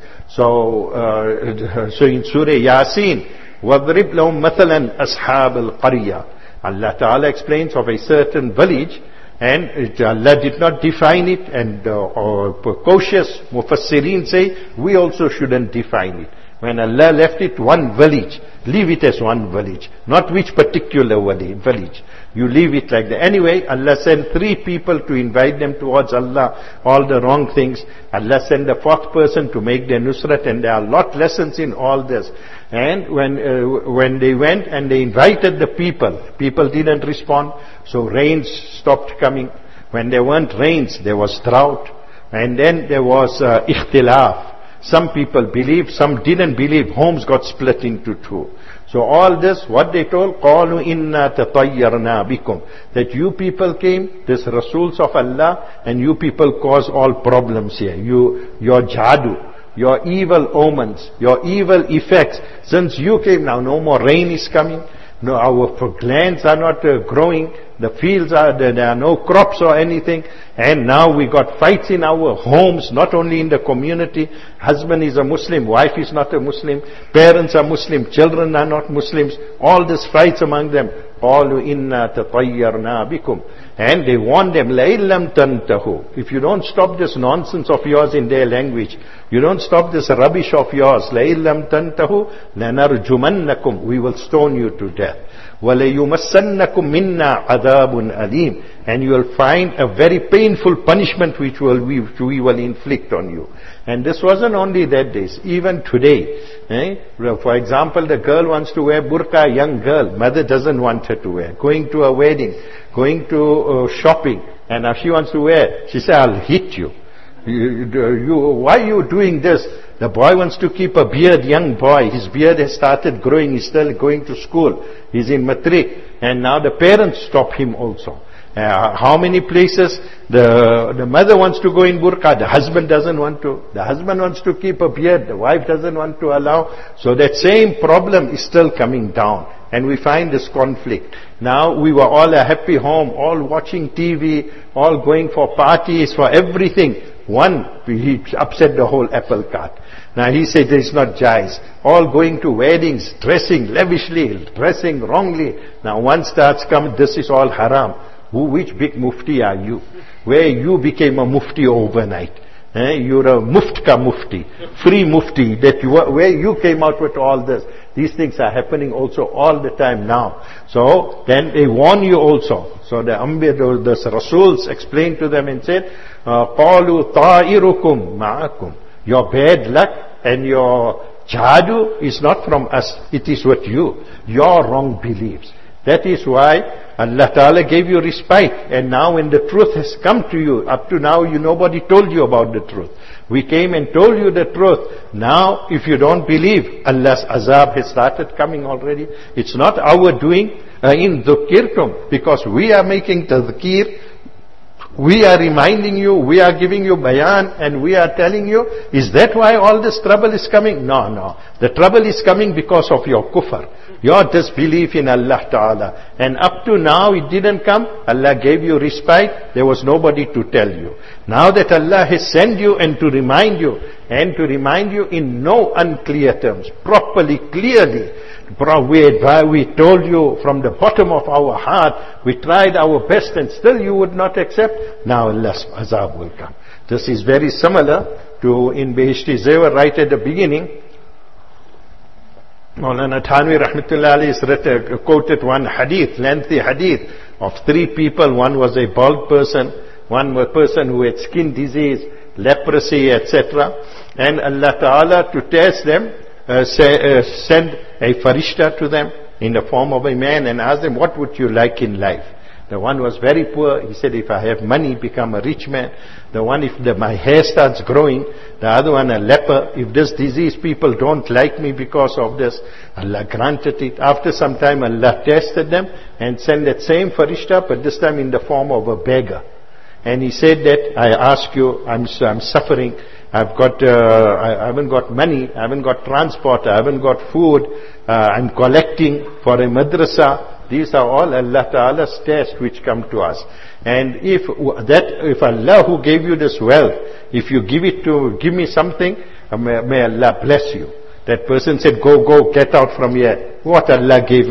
So in Surah Yasin, وَضْرِبْ لَهُمْ مَثَلًا أَصْحَابَ الْقَرْيَةِ Allah Ta'ala explains of a certain village, And Allah did not define it, and cautious Mufassirin say, we also shouldn't define it. When Allah left it one village, leave it as one village, not which particular village. You leave it like that. Anyway, Allah sent 3 people to invite them towards Allah, all the wrong things. Allah sent the 4th person to make their nusrat, and there are a lot lessons in all this. And when they went and they invited the people didn't respond, so rains stopped coming. When there weren't rains, there was drought. And then there was ikhtilaf. Some people believed, some didn't believe. Homes got split into 2. So all this, what they told, قَالُوا إِنَّا تَطَيَّرْنَا بِكُمْ, that you people came, this Rasuls of Allah, and you people cause all problems here. Your jadu, your evil omens, your evil effects. Since you came, now no more rain is coming. No, our lands are not growing. The fields there are no crops or anything. And now we got fights in our homes, not only in the community. Husband is a Muslim, wife is not a Muslim, parents are Muslim, children are not Muslims. All these fights among them. قَالُوا إِنَّا تَطَيَّرْنَا بِكُمْ. And they warned them, لَإِلَّمْ تَنْتَهُ. If you don't stop this nonsense of yours in their language, you don't stop this rubbish of yours, لَإِلَّمْ تَنْتَهُ لَنَرْجُمَنَّكُمْ. We will stone you to death. وَلَيُمَسَّنَّكُمْ مِنَّا عَذَابٌ أَلِيمٌ. And you will find a very painful punishment which we will inflict on you. And this wasn't only that days, even today. For example, the girl wants to wear burqa, young girl, mother doesn't want her to wear. Going to a wedding, going to shopping, and now she wants to wear, she says, I'll hit you. Why are you doing this? The boy wants to keep a beard, young boy. His beard has started growing. He's still going to school. He's in matric. And now the parents stop him also. How many places the mother wants to go in burqa, the husband doesn't want to. The husband wants to keep a beard, the wife doesn't want to allow. So that same problem is still coming down. And we find this conflict. Now we were all a happy home, all watching TV, all going for parties, for everything. He upset the whole apple cart. Now he said it's not jais. All going to weddings, dressing lavishly, dressing wrongly. Now one starts coming, this is all haram. Which big mufti are you? Where you became a mufti overnight. You're a muftka mufti, free mufti, where you came out with all this. These things are happening also all the time now. So then they warn you also. So the Rasuls explained to them and said, قَالُوا طَائِرُكُمْ مَعَكُمْ. Your bad luck and your jadu is not from us. It is with you. Your wrong beliefs. That is why Allah Ta'ala gave you respite. And now when the truth has come to you, up to now nobody told you about the truth. We came and told you the truth. Now if you don't believe, Allah's azab has started coming already. It's not our doing. In dhukirtum, because we are making tadhkir, we are reminding you, we are giving you bayan, and we are telling you, is that why all this trouble is coming? No. The trouble is coming because of your kufr, your disbelief in Allah Ta'ala. And up to now it didn't come. Allah gave you respite. There was nobody to tell you. Now that Allah has sent you and to remind you in no unclear terms, properly, clearly, we told you from the bottom of our heart, we tried our best and still you would not accept. Now Allah's azab will come. This is very similar to in Behishti Zewar right at the beginning. Maulana Thanvi Rahmatullah Alayhi has quoted one hadith, lengthy hadith of 3 people. One was a bald person, one was a person who had skin disease, leprosy, etc. And Allah Ta'ala to test them, send a farishta to them in the form of a man and ask them, what would you like in life? The one was very poor. He said, if I have money, become a rich man. The one, if my hair starts growing. The other one, a leper. If this disease, people don't like me because of this. Allah granted it. After some time, Allah tested them and sent that same farishta, but this time in the form of a beggar. And he said that, I ask you, I'm suffering. I haven't got money. I haven't got transport. I haven't got food. I'm collecting for a madrasa. These are all Allah Ta'ala's tests which come to us. And if Allah who gave you this wealth, if you give me something, may Allah bless you. That person said, go, get out from here. What Allah gave me?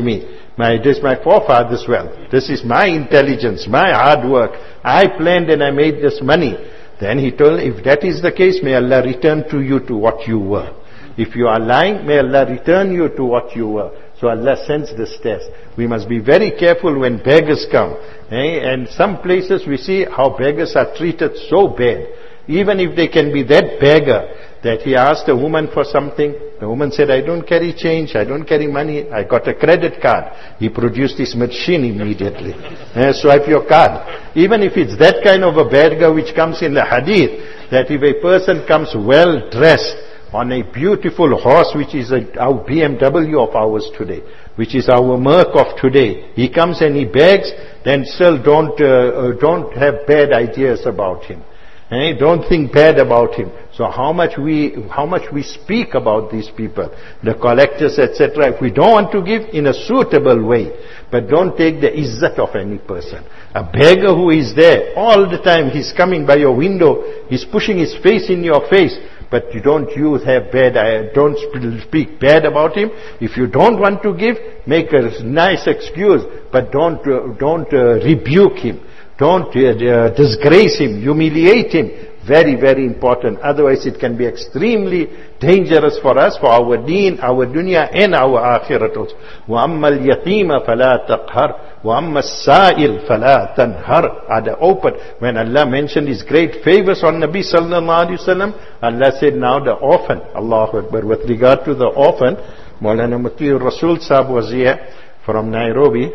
This is my forefathers' wealth. This is my intelligence, my hard work. I planned and I made this money. Then he told, if that is the case, may Allah return to you to what you were. If you are lying, may Allah return you to what you were. So Allah sends this test. We must be very careful when beggars come. And some places we see how beggars are treated so bad. Even if they can be that beggar, that he asked a woman for something. The woman said, I don't carry change, I don't carry money, I got a credit card. He produced his machine immediately. Swipe your card. Even if it's that kind of a beggar which comes in the hadith, that if a person comes well dressed, on a beautiful horse, which is our BMW of ours today, which is our Merc of today, he comes and he begs, then still don't have bad ideas about him. Don't think bad about him. So how much we speak about these people, the collectors, etc. If we don't want to give, in a suitable way, but don't take the izzat of any person. A beggar who is there all the time, he's coming by your window, he's pushing his face in your face, but you don't don't speak bad about him. If you don't want to give, make a nice excuse, but don't rebuke him. Don't disgrace him, humiliate him. Very, very important. Otherwise it can be extremely dangerous for us, for our deen, our dunya and our akhirat also. وَأَمَّا الْيَتِيمَ فَلَا تَقْهَرْ وَأَمَّا السَّائِلْ فَلَا تَنْهَرْ. Are the open. When Allah mentioned His great favors on Nabi sallallahu alayhi wa sallam, Allah said now the orphan. Allahu Akbar. With regard to the orphan, Maulana Mutiur Rasul Sahab was here from Nairobi.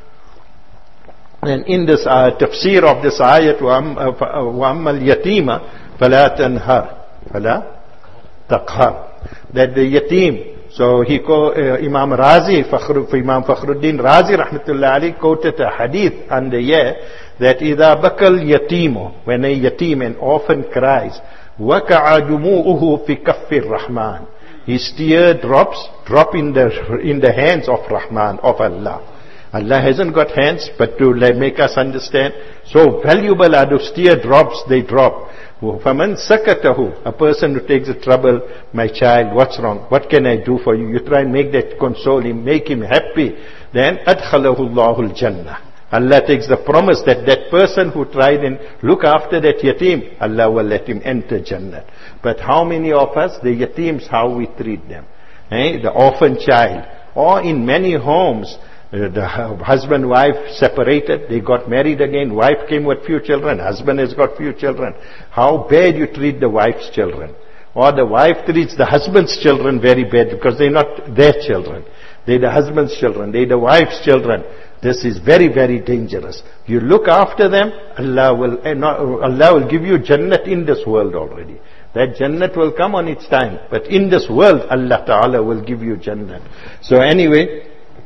And in this tafsir of this ayat, وَأَمَّا الْيَتِيمَ فَلَا تَنْهَرْ فَلَا تَقْهَرْ. That the yatim, so Imam Razi, Imam Fakhruddin Razi rahmatullah alayhi quoted a hadith on the year that إِذَا بَكَى الْيَتِيمُ, when a yatim, an orphan cries, وَكَعَ دُمُوءُهُ فِي كَفِّ الرَّحْمَنِ, his tear drops drop in the hands of Rahman, of Allah. Allah hasn't got hands, but to make us understand, so valuable are those tear drops, they drop. فَمَنْ سَكَتَهُ, a person who takes the trouble, my child, what's wrong? What can I do for you? You try and make that, console him, make him happy. Then أَدْخَلَهُ اللَّهُ الْجَنَّةِ. Allah takes the promise that that person who tried and look after that yatim, Allah will let him enter Jannah. But how many of us, the yatims, how we treat them? The orphan child. Or in many homes, the husband, wife separated, they got married again, wife came with few children, husband has got few children. How bad you treat the wife's children. Or the wife treats the husband's children very bad because they're not their children. They're the husband's children, they're the wife's children. This is very, very dangerous. You look after them, Allah will give you Jannat in this world already. That Jannat will come on its time. But in this world, Allah Ta'ala will give you Jannat. So anyway,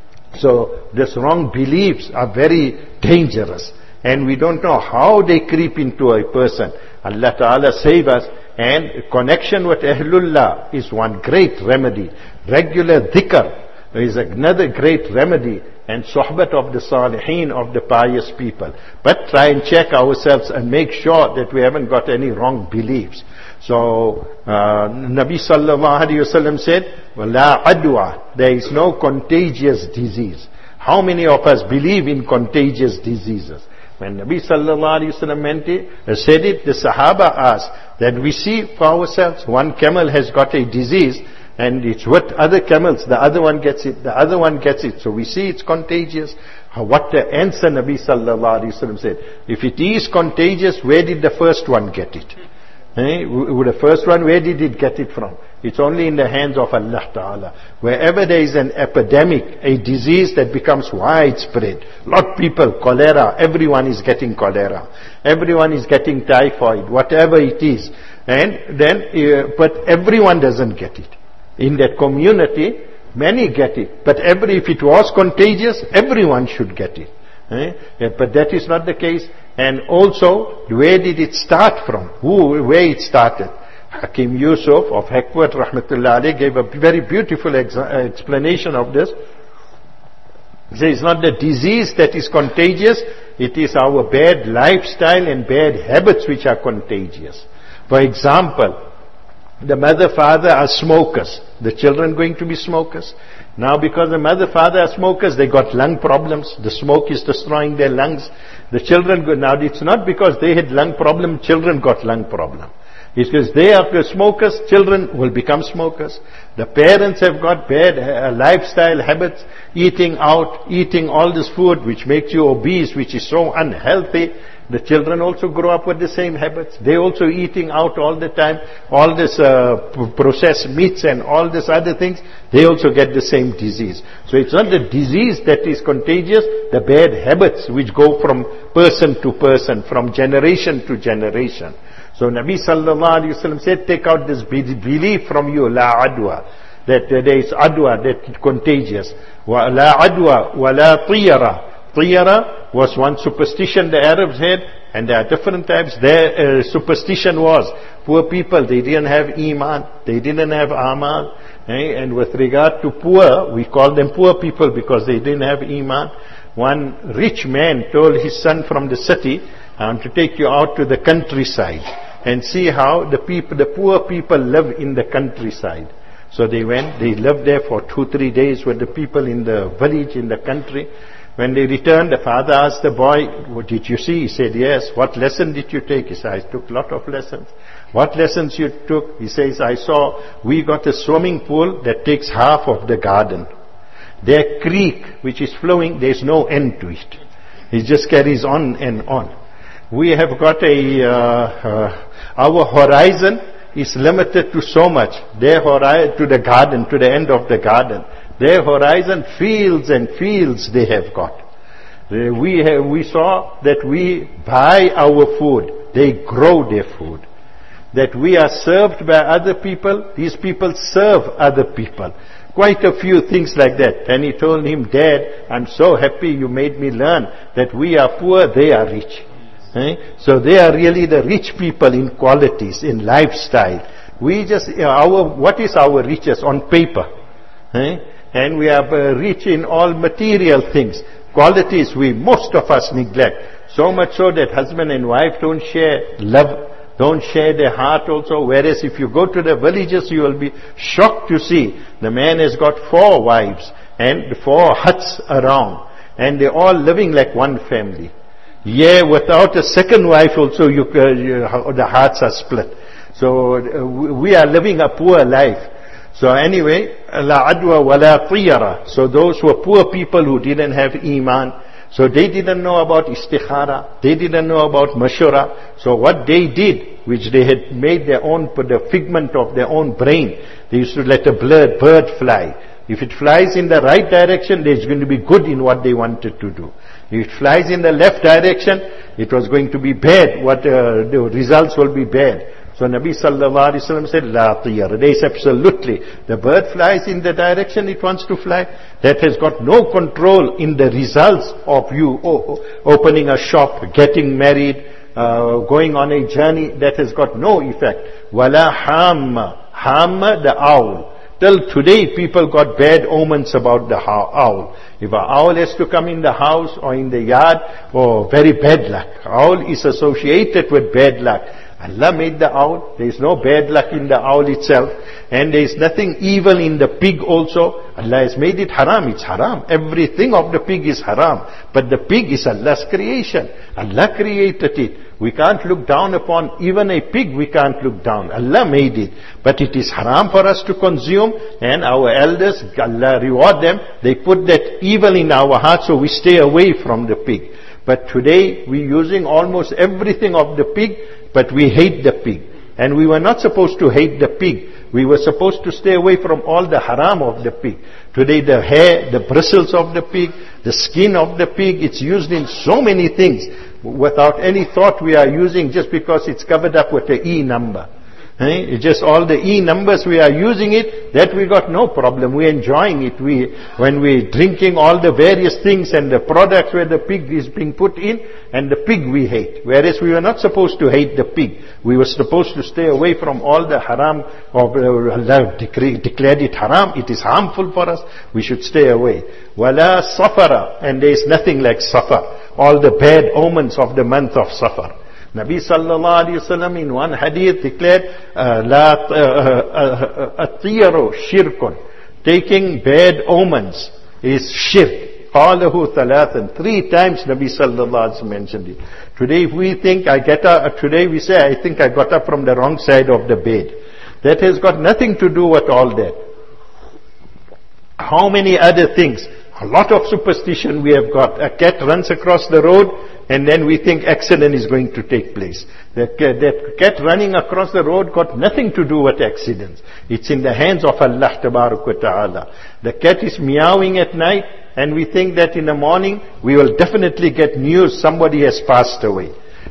so these wrong beliefs are very dangerous. And we don't know how they creep into a person. Allah Ta'ala save us. And connection with Ahlullah is one great remedy. Regular dhikr is another great remedy. And sohbat of the salihin, of the pious people. But try and check ourselves and make sure that we haven't got any wrong beliefs. So, Nabi sallallahu alayhi wa sallam said, وَلَا عَدْوَى, there is no contagious disease. How many of us believe in contagious diseases? When Nabi sallallahu alayhi wa sallam said it, the Sahaba asked, that we see for ourselves, one camel has got a disease, and it's with other camels, the other one gets it, the other one gets it. So we see it's contagious. What the answer Nabi sallallahu alayhi wa sallam said, if it is contagious, where did the first one get it? The first one, where did it get it from? It's only in the hands of Allah Ta'ala. Wherever there is an epidemic, a disease that becomes widespread, lot of people, cholera, everyone is getting cholera. Everyone is getting typhoid, whatever it is. And then, but everyone doesn't get it. In that community, many get it. But if it was contagious, everyone should get it. But that is not the case. And also, where did it start from? Where it started? Hakim Yusuf of Hekwat Rahmatullah alayhi gave a very beautiful explanation of this. He says, it's not the disease that is contagious, it is our bad lifestyle and bad habits which are contagious. For example, the mother, father are smokers. The children going to be smokers? Now because the mother, father are smokers, they got lung problems. The smoke is destroying their lungs. The children go, now it's not because they had lung problem, children got lung problem. It's because they are the smokers, children will become smokers. The parents have got bad lifestyle habits, eating out, eating all this food which makes you obese, which is so unhealthy. The children also grow up with the same habits. They also eating out all the time, all this processed meats and all this other things. They also get the same disease. So it's not the disease that is contagious, the bad habits which go from person to person, from generation to generation. So Nabi sallallahu alaihi wasallam said, take out this belief from you, la adwa, that there is adwa, that contagious. Wa la adwa, wa la tiyara. Tiyara was one superstition the Arabs had, and there are different types. Their superstition was, poor people, they didn't have iman, they didn't have amal. And with regard to poor, we call them poor people because they didn't have iman. One rich man told his son from the city, I want to take you out to the countryside and see how the poor people live in the countryside. So they went, they lived there for 2-3 days with the people in the village, in the country. When they returned, the father asked the boy, what did you see? He said, yes. What lesson did you take? He said, I took a lot of lessons. What lessons you took? He says, I saw, we got a swimming pool that takes half of the garden. Their creek, which is flowing, there's no end to it. It just carries on and on. We have got our horizon is limited to so much. Their horizon, to the garden, to the end of the garden. Their horizon, fields and fields they have got. We saw that we buy our food. They grow their food. That we are served by other people. These people serve other people. Quite a few things like that. And he told him, Dad, I'm so happy you made me learn that we are poor, they are rich. So they are really the rich people in qualities, in lifestyle. We just, what is our riches on paper? And we are rich in all material things. Qualities most of us neglect. So much so that husband and wife don't share love, don't share their heart also. Whereas if you go to the villages, you will be shocked to see the man has got 4 wives and 4 huts around. And they're all living like one family. Yeah, without a second wife also the hearts are split. So we are living a poor life. So anyway, la adwa wa la tiyara. So those were poor people who didn't have iman. So they didn't know about istikhara. They didn't know about mashura. So what they did, which they had made their own, the figment of their own brain, they used to let a bird fly. If it flies in the right direction, it's going to be good in what they wanted to do. If it flies in the left direction, it was going to be bad. The results will be bad. So Nabi sallallahu alaihi wasallam said, La tiyar. There is absolutely. The bird flies in the direction it wants to fly. That has got no control in the results of you opening a shop, getting married, going on a journey. That has got no effect. Wala hamma. Hamma, the owl. Till today, people got bad omens about the owl. If an owl has to come in the house or in the yard, very bad luck. Owl is associated with bad luck. Allah made the owl. There is no bad luck in the owl itself. And there is nothing evil in the pig also. Allah has made it haram. It's haram. Everything of the pig is haram. But the pig is Allah's creation. Allah created it. We can't look down upon even a pig. We can't look down. Allah made it. But it is haram for us to consume. And our elders, Allah reward them. They put that evil in our hearts so we stay away from the pig. But today we're using almost everything of the pig. But we hate the pig. And we were not supposed to hate the pig. We were supposed to stay away from all the haram of the pig. Today the hair, the bristles of the pig, the skin of the pig, it's used in so many things. Without any thought we are using just because it's covered up with the E number. It's just all the E numbers we are using it, that we got no problem. We're enjoying it. When we're drinking all the various things and the products where the pig is being put in, and the pig we hate. Whereas we were not supposed to hate the pig. We were supposed to stay away from all the haram. Allah declared it haram. It is harmful for us. We should stay away. Wala safara. And there is nothing like safar. All the bad omens of the month of Safar. Nabi sallallahu alayhi wasallam in one hadith declared, at-tiyaru shirkun. taking bad omens is shirk. قَالَهُ ثَلَاثًا. 3 times Nabi sallallahu alaihi wasallam mentioned it. Today if we think today we say, I think I got up from the wrong side of the bed. That has got nothing to do with all that. How many other things? A lot of superstition we have got. A cat runs across the road and then we think accident is going to take place. That cat running across the road got nothing to do with accidents. It's in the hands of Allah Tabarak wa Ta'ala. The cat is meowing at night and we think that in the morning we will definitely get news somebody has passed away.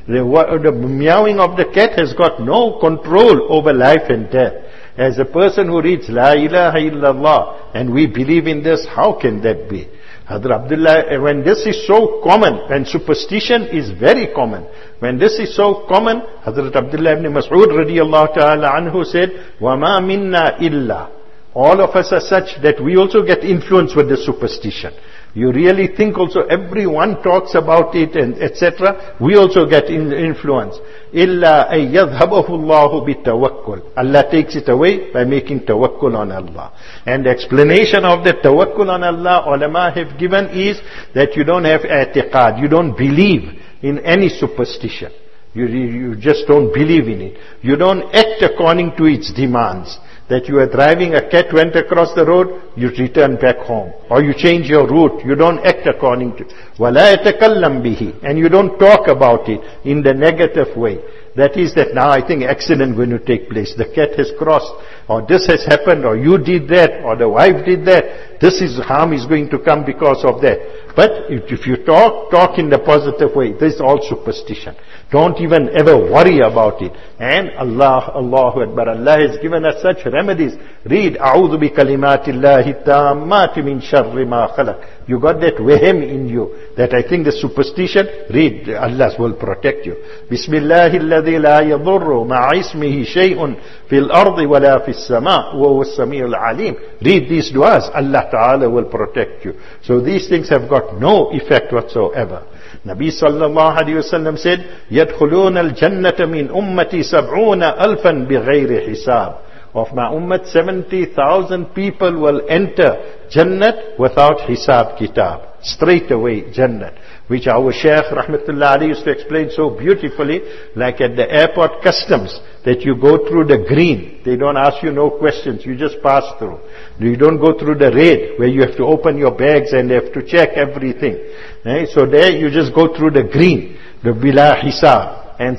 The meowing of the cat has got no control over life and death. As a person who reads La ilaha illallah and we believe in this, how can that be? Hazrat Abdullah, when this is so common, and superstition is very common, when this is so common, Hazrat Abdullah ibn Mas'ud radiyallahu ta'ala anhu said, وَمَا مِنَّا إِلَّا. All of us are such that we also get influenced with the superstition. You really think also everyone talks about it and etc. We also get influence. إِلَّا أَن يَذْهَبَهُ اللَّهُ بِالتَّوَكُّلِ. Allah takes it away by making tawakkul on Allah. And the explanation of the tawakkul on Allah, ulama have given is that you don't have i'tiqad. You don't believe in any superstition. You just don't believe in it. You don't act according to its demands. That you are driving, a cat went across the road, you return back home. Or you change your route, you don't act according to. وَلَا يَتَكَلَّمْ بِهِ. And you don't talk about it in the negative way. That is that now I think accident going to take place. The cat has crossed, or this has happened, or you did that, or the wife did that. This is harm is going to come because of that. But if you talk in the positive way. This is all superstition. Don't even ever worry about it. And Allahu Akbar. Allah has given us such remedies. Read, أعوذ بكلمات الله التامات من شر ما خلق. You got that wahm in you. That I think the superstition, read, Allah will protect you. Bismillah الذي لا يضر مع اسمه شيء في الأرض ولا في السماء وهو السميع العليم. Read these du'as. Allah Ta'ala will protect you. So these things have got no effect whatsoever. Nabi sallallahu alayhi wa sallam said, يَدْخُلُونَ الْجَنَّةَ مِنْ أُمَّتِي 70,000 بِغَيْرِ حِسَابٍ. Of my ummah, 70,000 people will enter Jannat without hisab kitab. Straight away Jannat. Which our Shaykh Rahmatullah Ali used to explain so beautifully, like at the airport customs, that you go through the green. They don't ask you no questions, you just pass through. You don't go through the red, where you have to open your bags and have to check everything. So there you just go through the green, the bila hisab. And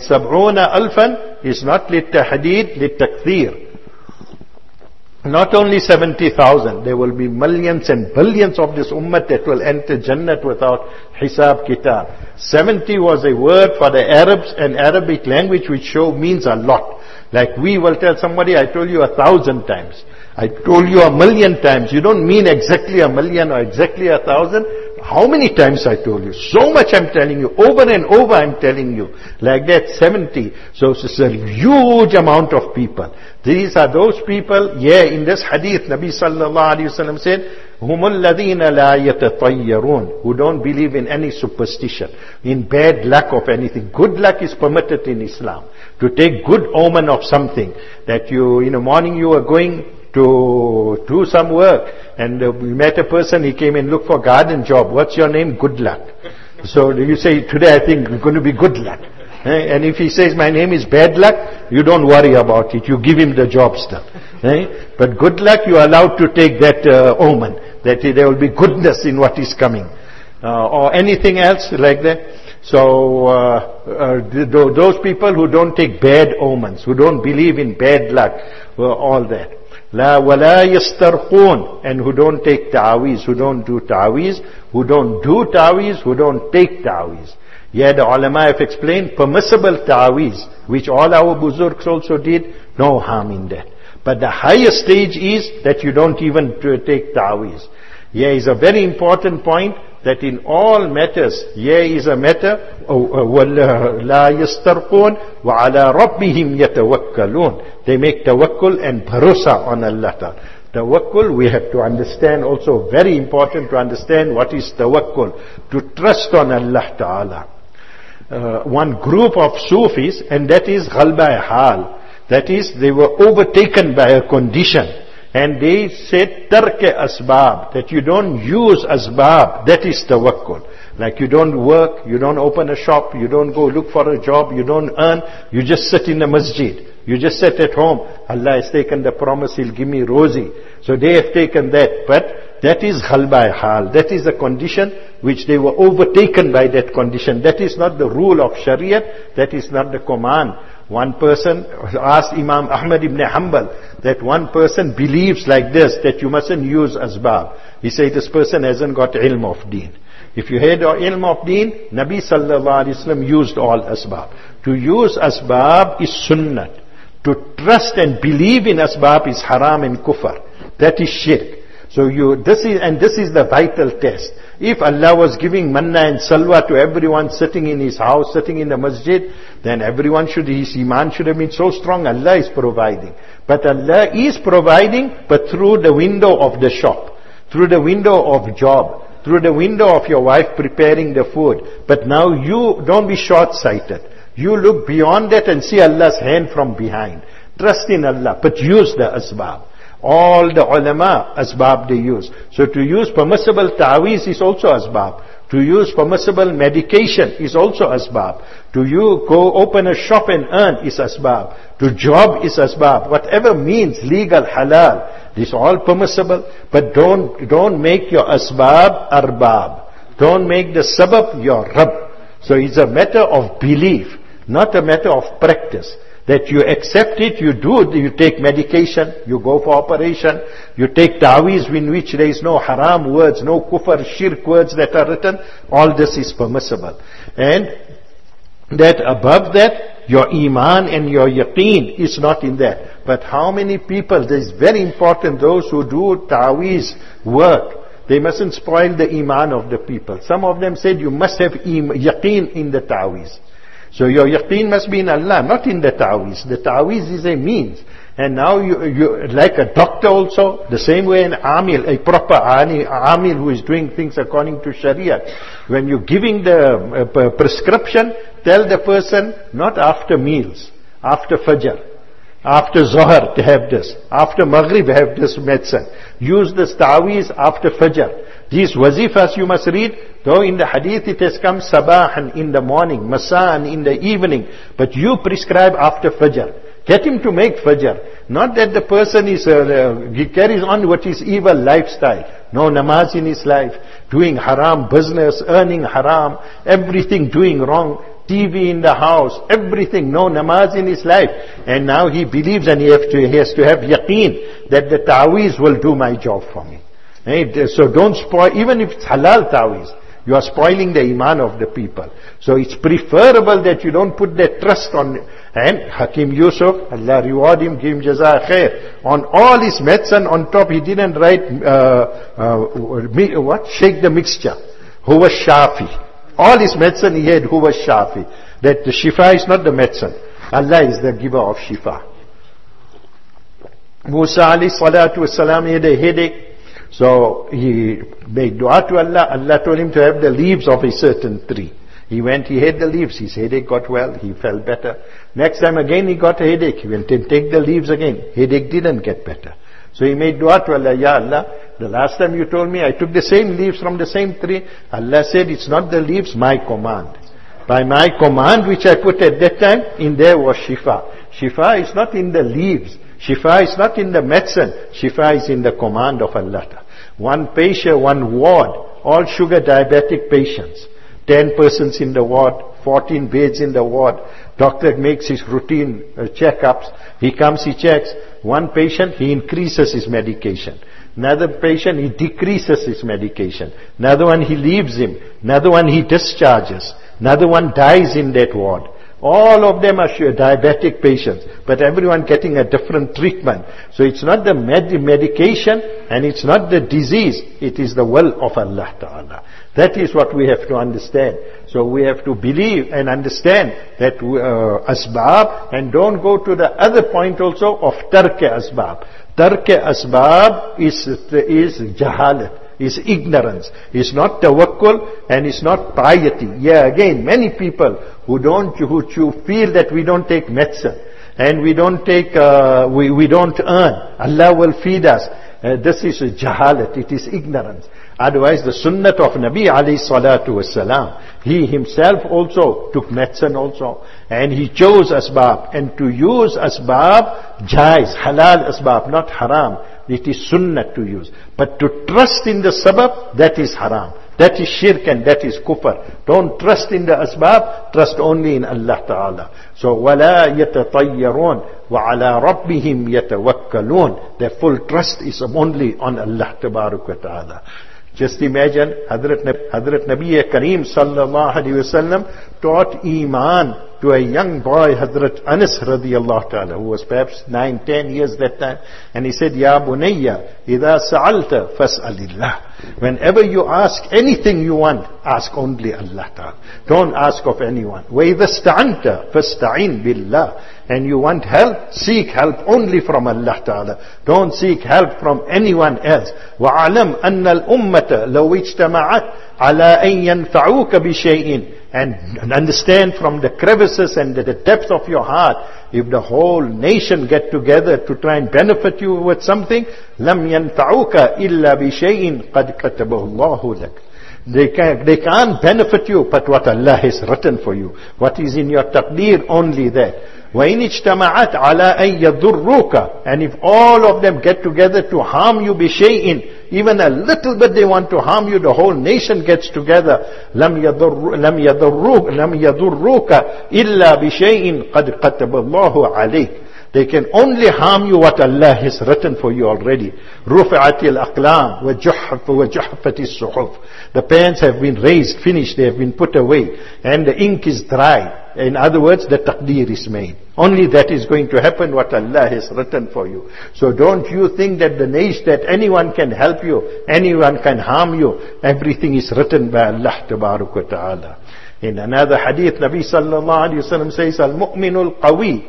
70,000 is not للتحديد للتكثير. Not only 70,000, there will be millions and billions of this ummah that will enter Jannat without hisab kitab. 70 was a word for the Arabs and Arabic language which means a lot. Like we will tell somebody, I told you 1,000 times. I told you 1,000,000 times. You don't mean exactly 1,000,000 or exactly 1,000. How many times I told you? So much I'm telling you. Over and over I'm telling you. Like that 70. So it's a huge amount of people. These are those people, in this hadith, Nabi sallallahu alayhi wa sallam said, هُمُ الَّذِينَ لَا يَتَطَيَّرُونَ. Who don't believe in any superstition, in bad luck of anything. Good luck is permitted in Islam. To take good omen of something. That you, in the morning you are going to do some work and we met a person, he came and looked for garden job. What's your name? Good luck. So you say, today I think it's going to be good luck. And if he says, my name is bad luck, you don't worry about it. You give him the job stuff. But good luck, you are allowed to take that omen, that there will be goodness in what is coming. Or anything else like that. So those people who don't take bad omens, who don't believe in bad luck, all that. La wala yastarqun, and who don't take ta'awiz, who don't do ta'awiz, who don't do ta'awiz, who don't take ta'awiz. The ulama have explained permissible ta'awiz, which all our buzurgs also did, no harm in that. But the highest stage is that you don't even take ta'awiz. Here is a very important point, that in all matters, here is a matter, la yastarqun wa ala rabbihim yatawakkalun. They make tawakkul and bharosa on Allah Ta'ala. Tawakkul, we have to understand also, very important to understand what is tawakkul, to trust on Allah Ta'ala. One group of Sufis, and that is ghalba hal. That is, they were overtaken by a condition. And they said, tarke asbab, that you don't use asbab, that is tawakkul. Like you don't work, you don't open a shop, you don't go look for a job, you don't earn, you just sit in the masjid. You just sit at home. Allah has taken the promise, He'll give me rosy. So they have taken that. But that is ghalba hal. That is the condition which they were overtaken by that condition. That is not the rule of Shariat. That is not the command. One person asked Imam Ahmad ibn Hanbal that one person believes like this, that you mustn't use asbab. He said this person hasn't got ilm of deen. If you had ilm of deen, Nabi sallallahu alaihi wasallam used all asbab. To use asbab is sunnah. To trust and believe in asbab is haram and kufr. That is shirk. So this is the vital test. If Allah was giving manna and salwa to everyone sitting in his house, sitting in the masjid, then his iman should have been so strong. Allah is providing. But Allah is providing, but through the window of the shop, through the window of job, through the window of your wife preparing the food. But now you don't be short-sighted. You look beyond that and see Allah's hand from behind. Trust in Allah, but use the asbab. All the ulama, asbab they use. So to use permissible ta'weez is also asbab. To use permissible medication is also asbab. To you go open a shop and earn is asbab. To job is asbab. Whatever means legal, halal, this all permissible. But don't make your asbab arbab. Don't make the sabab your rabb. So it's a matter of belief, not a matter of practice. That you accept it, you take medication, you go for operation, you take ta'weez in which there is no haram words, no kufr, shirk words that are written, all this is permissible. And that above that, your iman and your yaqeen is not in that. But how many people, this is very important, those who do ta'weez work, they mustn't spoil the iman of the people. Some of them said you must have yaqeen in the ta'weez. So your yaqeen must be in Allah, not in the ta'weez. The ta'weez is a means. And now you like a doctor also, the same way an amil, a proper amil who is doing things according to Sharia. When you're giving the prescription, tell the person not after meals, after Fajr, after Zohar to have this, after Maghrib have this medicine. Use this ta'weez after Fajr. These wazifas you must read, though in the hadith it has come sabahan in the morning, masaan in the evening, but you prescribe after Fajr. Get him to make Fajr. Not that the person he carries on what is evil lifestyle. No namaz in his life, doing haram business, earning haram, everything doing wrong, TV in the house, everything, no namaz in his life. And now he believes and he has to have yaqeen that the ta'weez will do my job for me. So don't spoil, even if it's halal ta'weez, you are spoiling the iman of the people. So it's preferable that you don't put that trust on. And Hakim Yusuf, Allah reward him, give him jaza khair. On all his medicine on top, he didn't write, shake the mixture. Huwa shafi. All his medicine he had, huwa shafi. That the shifa is not the medicine. Allah is the giver of shifa. Musa alayhi salatu wasalam had a headache. So he made dua to Allah. Allah told him to have the leaves of a certain tree. He went, he had the leaves. His headache got well. He felt better. Next time again he got a headache. He went and take the leaves again. Headache didn't get better. So he made dua to Allah. Ya Allah, the last time you told me I took the same leaves from the same tree. Allah said, it's not the leaves, my command. By my command which I put at that time, in there was shifa. Shifa is not in the leaves. Shifa is not in the medicine. Shifa is in the command of Allah. One patient, one ward, all sugar diabetic patients. 10 persons in the ward, 14 beds in the ward. Doctor makes his routine checkups. He comes, he checks. One patient, he increases his medication. Another patient, he decreases his medication. Another one, he leaves him. Another one, he discharges. Another one dies in that ward. All of them are diabetic patients, but everyone getting a different treatment. So it's not the medication and it's not the disease, it is the will of Allah Ta'ala. That is what we have to understand. So we have to believe and understand that asbab, and don't go to the other point also of tarke asbab. Tarke asbab is jahalat. Is ignorance. It's not tawakkul and it's not piety. Yeah, again, many people who feel that we don't take medicine. and we don't take, we don't earn. Allah will feed us. This is jahalat, it is ignorance. Otherwise, the sunnah of Nabi alayhi salatu wasalam, he himself also took medicine also, and he chose asbab, and to use asbab, jais, halal asbab, not haram. It is sunnah to use. But to trust in the sabab, that is haram. That is shirk and that is kufr. Don't trust in the asbab, trust only in Allah Ta'ala. So, وَلَا يَتَطَيَّرُونَ وَعَلَىٰ رَبِّهِمْ يَتَوَكَّلُونَ. Their full trust is only on Allah Ta'ala. Just imagine, Hazrat Nabi Kareem Sallallahu Alaihi Wasallam taught Iman to a young boy, Hazrat Anas radiyallahu ta'ala, who was perhaps 9-10 years that time. And he said, Ya bunayya, idha sa'alta fas'alillah. Whenever you ask anything you want, ask only Allah ta'ala. Don't ask of anyone. Wa idha sta'anta fasta'in billah. And you want help, seek help only from Allah ta'ala. Don't seek help from anyone else. وَعَلَمْ أَنَّ الْأُمَّةَ لَوْ اجْتَمَعَتْ عَلَىٰ أَن يَنْفَعُوكَ بِشَيْءٍ. And understand from the crevices and the depth of your heart, if the whole nation get together to try and benefit you with something, لَمْ يَنْفَعُوكَ إِلَّا بِشَيْءٍ قَدْ كَتَبَهُ اللَّهُ لَكَ. They can't benefit you, but what Allah has written for you. What is in your taqdeer, only that. وَإِنِ اجْتَمَعَتْ عَلَىٰ أَن يَضُرُّوكَ. And if all of them get together to harm you بِشَيْءٍ, even a little bit they want to harm you, the whole nation gets together. لَمْ يَضُرُّوكَ إِلَّا بِشَيْءٍ قَدْ كَتَبَ اللَّهُ عَلَيْكَ. They can only harm you what Allah has written for you already. رُفِعَتِ الْأَقْلَامِ وَجُحْفَتِ الصُّحُفِ. The pens have been raised, finished, they have been put away, and the ink is dry. In other words, the taqdeer is made. Only that is going to happen what Allah has written for you. So don't you think that that anyone can help you, anyone can harm you. Everything is written by Allah Tabaraka Ta'ala. In another hadith, Nabi Sallallahu Alaihi Wasallam says, Al-Mu'minul Qawi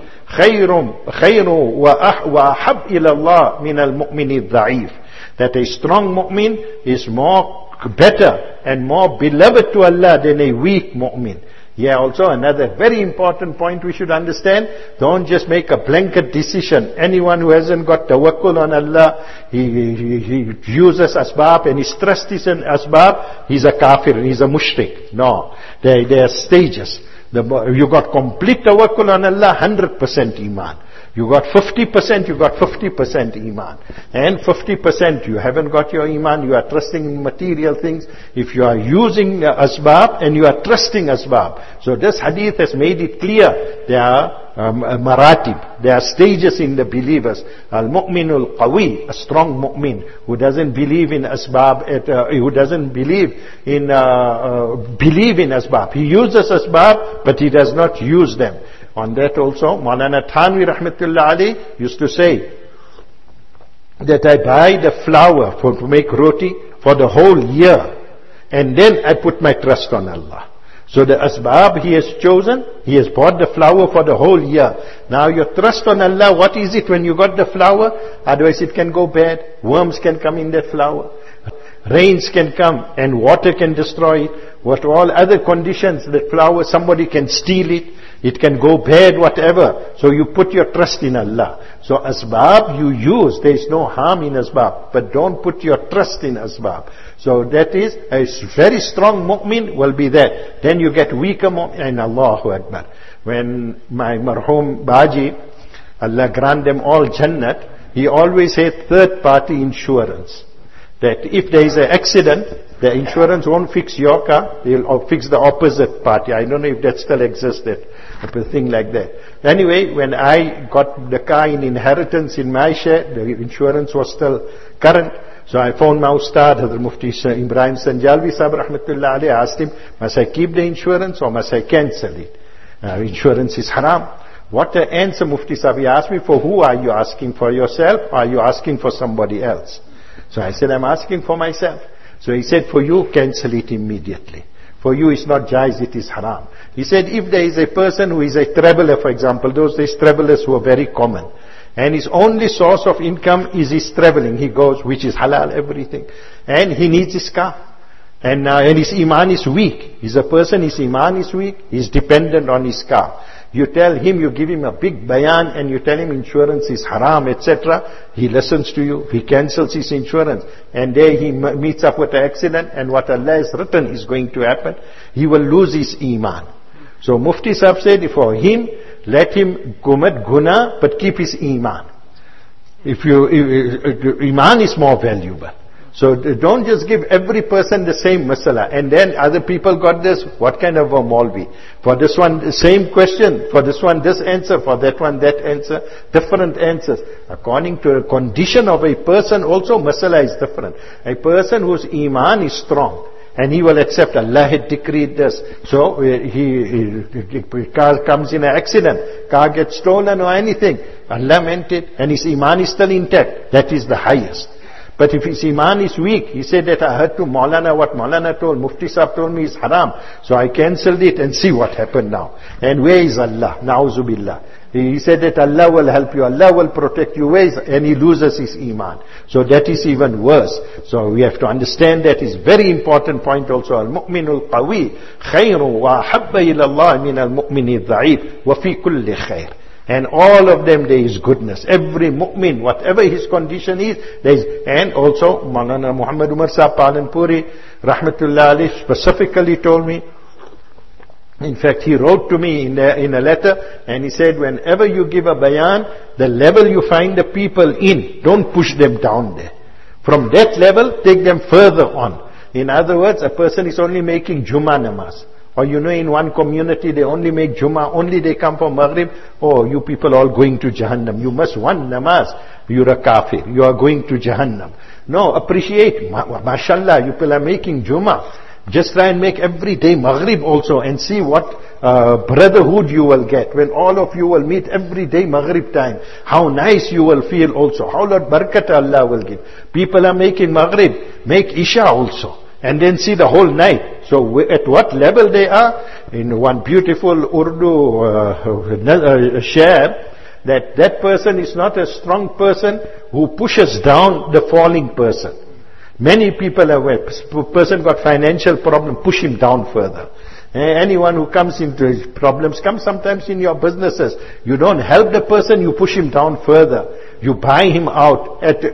khayru wa ahab ila Allah min al-mu'mini dha'if. That a strong mu'min is more better and more beloved to Allah than a weak mu'min. Yeah, also another very important point we should understand. Don't just make a blanket decision. Anyone who hasn't got tawakkul on Allah, he uses asbab and his trust is in asbab, he's a kafir, he's a mushrik. No, there are stages. You got complete tawakkul on Allah, 100% iman. You got 50%, you got 50% iman. And 50% you haven't got your iman, you are trusting in material things. If you are using asbab and you are trusting asbab. So this hadith has made it clear. There are maratib, there are stages in the believers. Al-mu'minul qawi, a strong mu'min, who doesn't believe in asbab, who doesn't believe in asbab. He uses asbab, but he does not use them. On that also, Maulana Thanvi Rahmatullah Ali used to say that I buy the flour to make roti for the whole year, and then I put my trust on Allah. So the asbab he has chosen, he has bought the flour for the whole year. Now your trust on Allah, what is it when you got the flour? Otherwise it can go bad. Worms can come in that flour. Rains can come and water can destroy it. What all other conditions, the flour, somebody can steal it. It can go bad, whatever. So you put your trust in Allah. So asbab you use, there is no harm in asbab. But don't put your trust in asbab. So that is, a very strong mu'min will be there. Then you get weaker mu'min, and Allahu Akbar. When my marhum Baji, Allah grant them all Jannat, he always had third party insurance. That if there is an accident, the insurance won't fix your car, they'll fix the opposite party. I don't know if that still exists, a thing like that. Anyway, when I got the car in inheritance in my share, the insurance was still current. So I phoned my Ustad, Hazrat Mufti Ibrahim Sanjalvi Sahib Rahmatullah Alayhi, asked him, must I keep the insurance or must I cancel it? Insurance is haram. What the answer Mufti Sahib, he asked me, for who are you asking, for yourself or are you asking for somebody else? So I said, I'm asking for myself. So he said, for you, cancel it immediately. For you, it's not jaiz, it is haram. He said, if there is a person who is a traveler, for example, those days travelers who are very common, and his only source of income is his traveling. He goes, which is halal, everything. And he needs his car. And his iman is weak. His iman is weak, he's dependent on his car. You tell him, you give him a big bayan and you tell him insurance is haram, etc. He listens to you, he cancels his insurance. And there he meets up with an accident, and what Allah has written is going to happen. He will lose his iman. So Mufti Sahib said, for him, let him commit guna, but keep his iman. Iman is more valuable. So don't just give every person the same masala. And then other people got this, what kind of a Maulvi? For this one, the same question. For this one, this answer. For that one, that answer. Different answers. According to the condition of a person also, masala is different. A person whose iman is strong, and he will accept Allah had decreed this. So car comes in an accident, car gets stolen or anything. Allah meant it, and his iman is still intact. That is the highest. But if his iman is weak, he said that I heard to Maulana what Maulana told, Mufti Sahib told me is haram. So I cancelled it and see what happened now. And where is Allah? Na'uzu billah. He said that Allah will help you, Allah will protect you, and he loses his iman. So that is even worse. So we have to understand that is very important point also. Al-mu'minul qawi khayru wa habba ila Allah min al-mu'mini dha'if wa fi kulli khayr. And all of them there is goodness. Every mu'min, whatever his condition is, there is. And also Maulana Muhammad Umar Sahib Palanpuri, Rahmatullah alayh, specifically told me, in fact he wrote to me in a letter, and he said, whenever you give a bayan, the level you find the people in, don't push them down there. From that level, take them further on. In other words, a person is only making Jummah namaz. Or in one community they only make Jummah, only they come for Maghrib. Oh, you people all going to Jahannam. You must one namaz. You're a kafir. You are going to Jahannam. No, appreciate. MashaAllah, you people are making Jummah. Just try and make every day Maghrib also, and see what brotherhood you will get. When all of you will meet every day Maghrib time, how nice you will feel also. How lot barakat Allah will give. People are making Maghrib, make Isha also. And then see the whole night. So at what level they are? In one beautiful Urdu share, that person is not a strong person who pushes down the falling person. Many people are aware. Person got financial problem, push him down further. Anyone who comes into his problems, comes sometimes in your businesses. You don't help the person, you push him down further. You buy him out at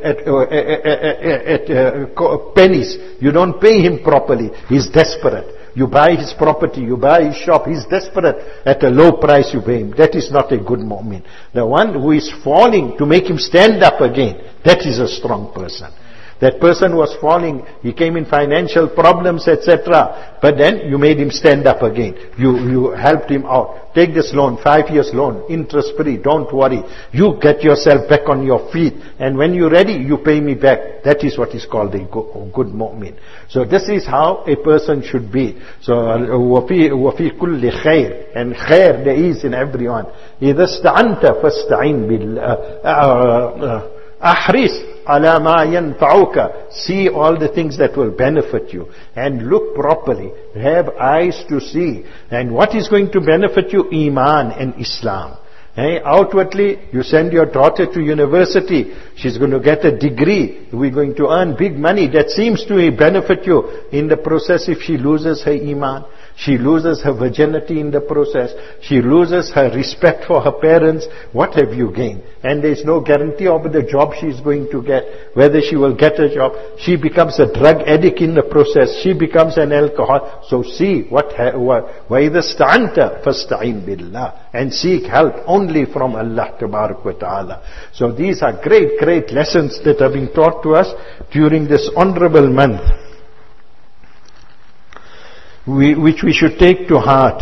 pennies. You don't pay him properly. He's desperate. You buy his property, you buy his shop. He's desperate. At a low price you pay him. That is not a good mu'min. The one who is falling, to make him stand up again, that is a strong person. That person was falling, he came in financial problems, etc. But then you made him stand up again. You helped him out. Take this loan, 5 years loan, interest free, don't worry. You get yourself back on your feet. And when you're ready, you pay me back. That is what is called a good mu'min. So this is how a person should be. So, وَفِي كُلِّ خَيْرٍ. And khair there is in everyone. إِذَا اسْتَعَنْتَ فَاسْتَعِنْ بِالله. أحرص على ما ينفعك. See all the things that will benefit you, and look properly, have eyes to see. And what is going to benefit you? Iman and Islam. Outwardly, you send your daughter to university, she's going to get a degree, we're going to earn big money. That seems to benefit you. In the process, if she loses her Iman, she loses her virginity in the process, she loses her respect for her parents, what have you gained? And there's no guarantee of the job she's going to get, whether she will get a job. She becomes a drug addict in the process, she becomes an alcohol. So see, وَإِذَا اسْتَعَنْتَ فَاسْتَعِنْ بِاللَّهِ. And seek help only from Allah Tabarak wa Ta'ala. So these are great, great lessons that are being taught to us during this honorable month, which we should take to heart.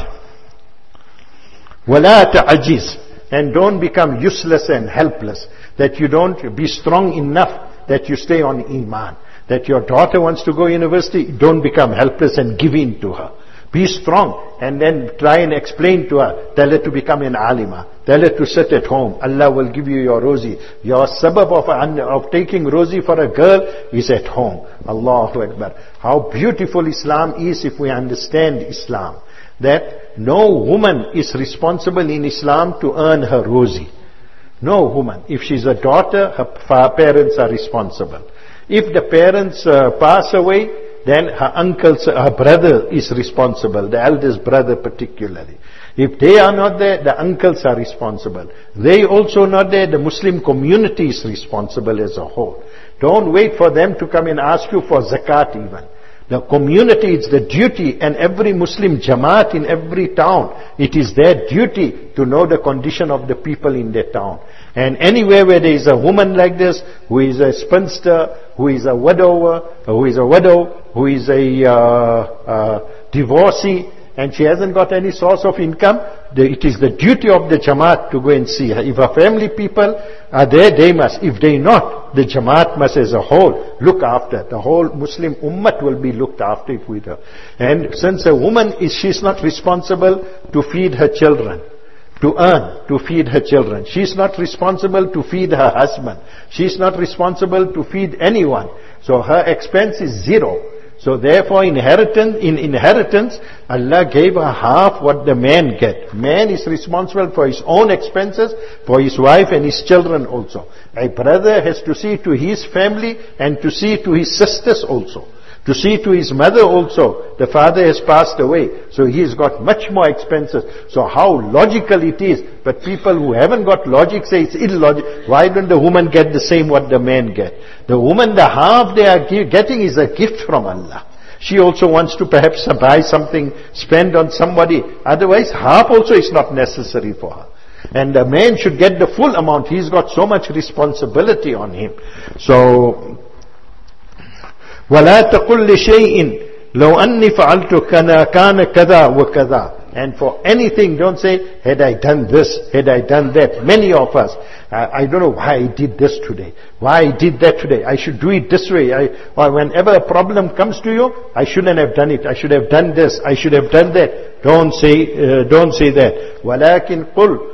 وَلَا تَعْجِزْ. And don't become useless and helpless. That you don't be strong enough that you stay on Iman. That your daughter wants to go university, don't become helpless and give in to her. Be strong, and then try and explain to her. Tell her to become an alima. Tell her to sit at home. Allah will give you your rozi. Your sabab of taking rozi for a girl is at home. Allahu Akbar. How beautiful Islam is if we understand Islam. That no woman is responsible in Islam to earn her rozi. No woman. If she's a daughter, her parents are responsible. If the parents pass away, then her brother is responsible, the eldest brother particularly. If they are not there, the uncles are responsible. They also not there, the Muslim community is responsible as a whole. Don't wait for them to come and ask you for zakat even. The community, it's the duty, and every Muslim Jamaat in every town, it is their duty to know the condition of the people in their town. And anywhere where there is a woman like this, who is a spinster, who is a widower, who is a divorcee, and she hasn't got any source of income, it is the duty of the Jamaat to go and see her. If her family people are there, they must. If they not, the Jamaat must as a whole look after. The whole Muslim Ummah will be looked after with her. And since a woman she's not responsible to feed her children, to earn, to feed her children. She's not responsible to feed her husband. She's not responsible to feed anyone. So her expense is zero. So therefore in inheritance, Allah gave her half what the man get. Man is responsible for his own expenses, for his wife and his children also. A brother has to see to his family and to see to his sisters also. To see to his mother also. The father has passed away, so he's got much more expenses. So how logical it is. But people who haven't got logic say it's illogical. Why don't the woman get the same what the man get? The woman, the half they are getting is a gift from Allah. She also wants to perhaps buy something, spend on somebody. Otherwise, half also is not necessary for her. And the man should get the full amount. He's got so much responsibility on him. So, وَلَا تَقُلْ لِشَيْءٍ لَوْ أَنِّي فَعَلْتُ كَانَ كَذَا وَكَذَا. And for anything, don't say, had I done this, had I done that. Many of us, I don't know why I did this today, why I did that today, I should do it this way. Or whenever a problem comes to you, I shouldn't have done it, I should have done this, I should have done that. Don't say that. وَلَكِنْ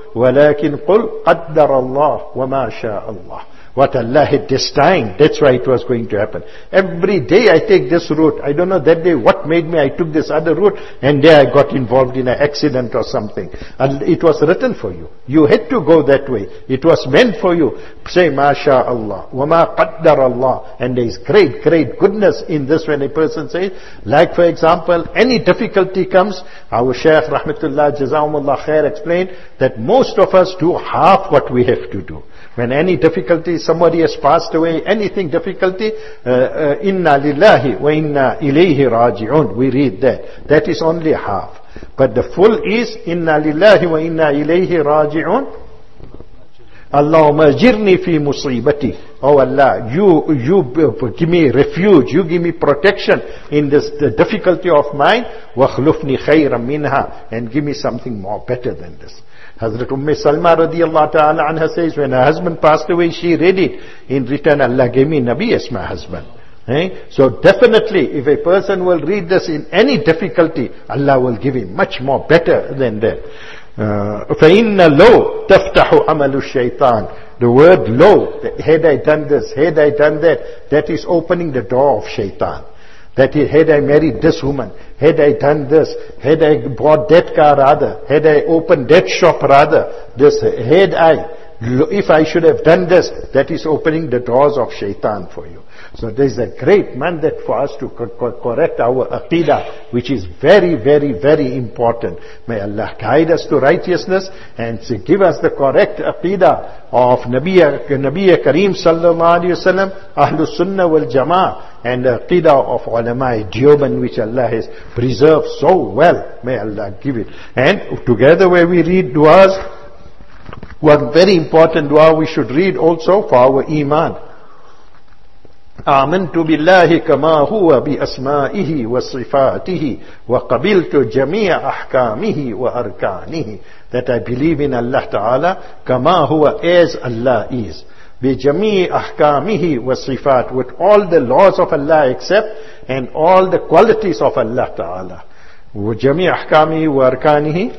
قُلْ قَدَّرَ اللَّهُ وَمَا شَاءَ اللَّهُ. What Allah had destined, that's why it was going to happen. Every day I take this route. I don't know that day what made me, I took this other route, and there I got involved in an accident or something. And it was written for you. You had to go that way. It was meant for you. Say, Masha Allah, Wama Qaddar Allah. And there is great, great goodness in this when a person says, like for example, any difficulty comes, our Shaykh Rahmatullah Jazakumullah Khair explained that most of us do half what we have to do. When any difficulty, somebody has passed away, anything difficulty, inna lillahi wa inna ilayhi raji'un. We read that. That is only half. But the full is, inna lillahi wa inna ilayhi raji'un. Allahumma ajirni fi musibati. Oh Allah, you give me refuge, you give me protection in this the difficulty of mine. Wakhlufni khayran minha. And give me something more better than this. Hazrat Salma radiallahu ta'ala anha says, when her husband passed away, she read it. In return, Allah gave me Nabi as my husband. So definitely, if a person will read this in any difficulty, Allah will give him much more better than that. فَإِنَّ لَوْ تَفْتَحُ عَمَلُ الشَّيْطَانِ. The word low, had I done this, had I done that, that is opening the door of shaitan. That had I married this woman, had I done this, had I bought that car rather, had I opened that shop rather, this, had I, if I should have done this, that is opening the doors of shaitan for you. So there is a great mandate for us to correct our aqidah, which is very, very, very important. May Allah guide us to righteousness and give us the correct aqidah of Nabi Kareem sallallahu alayhi wa sallam, Ahlus Sunnah wal Jama'ah, and the aqidah of ulama Deoband, which Allah has preserved so well. May Allah give it. And together where we read du'as, one very important dua we should read also for our iman. آمنت بالله كما هو بأسمائه وصفاته وقبلت جميع أحكامه وأركانه. That I believe in Allah Ta'ala كما هو, as Allah is. بجميع أحكامه وصفات, with all the laws of Allah except, and all the qualities of Allah Ta'ala. وجميع أحكامه وأركانه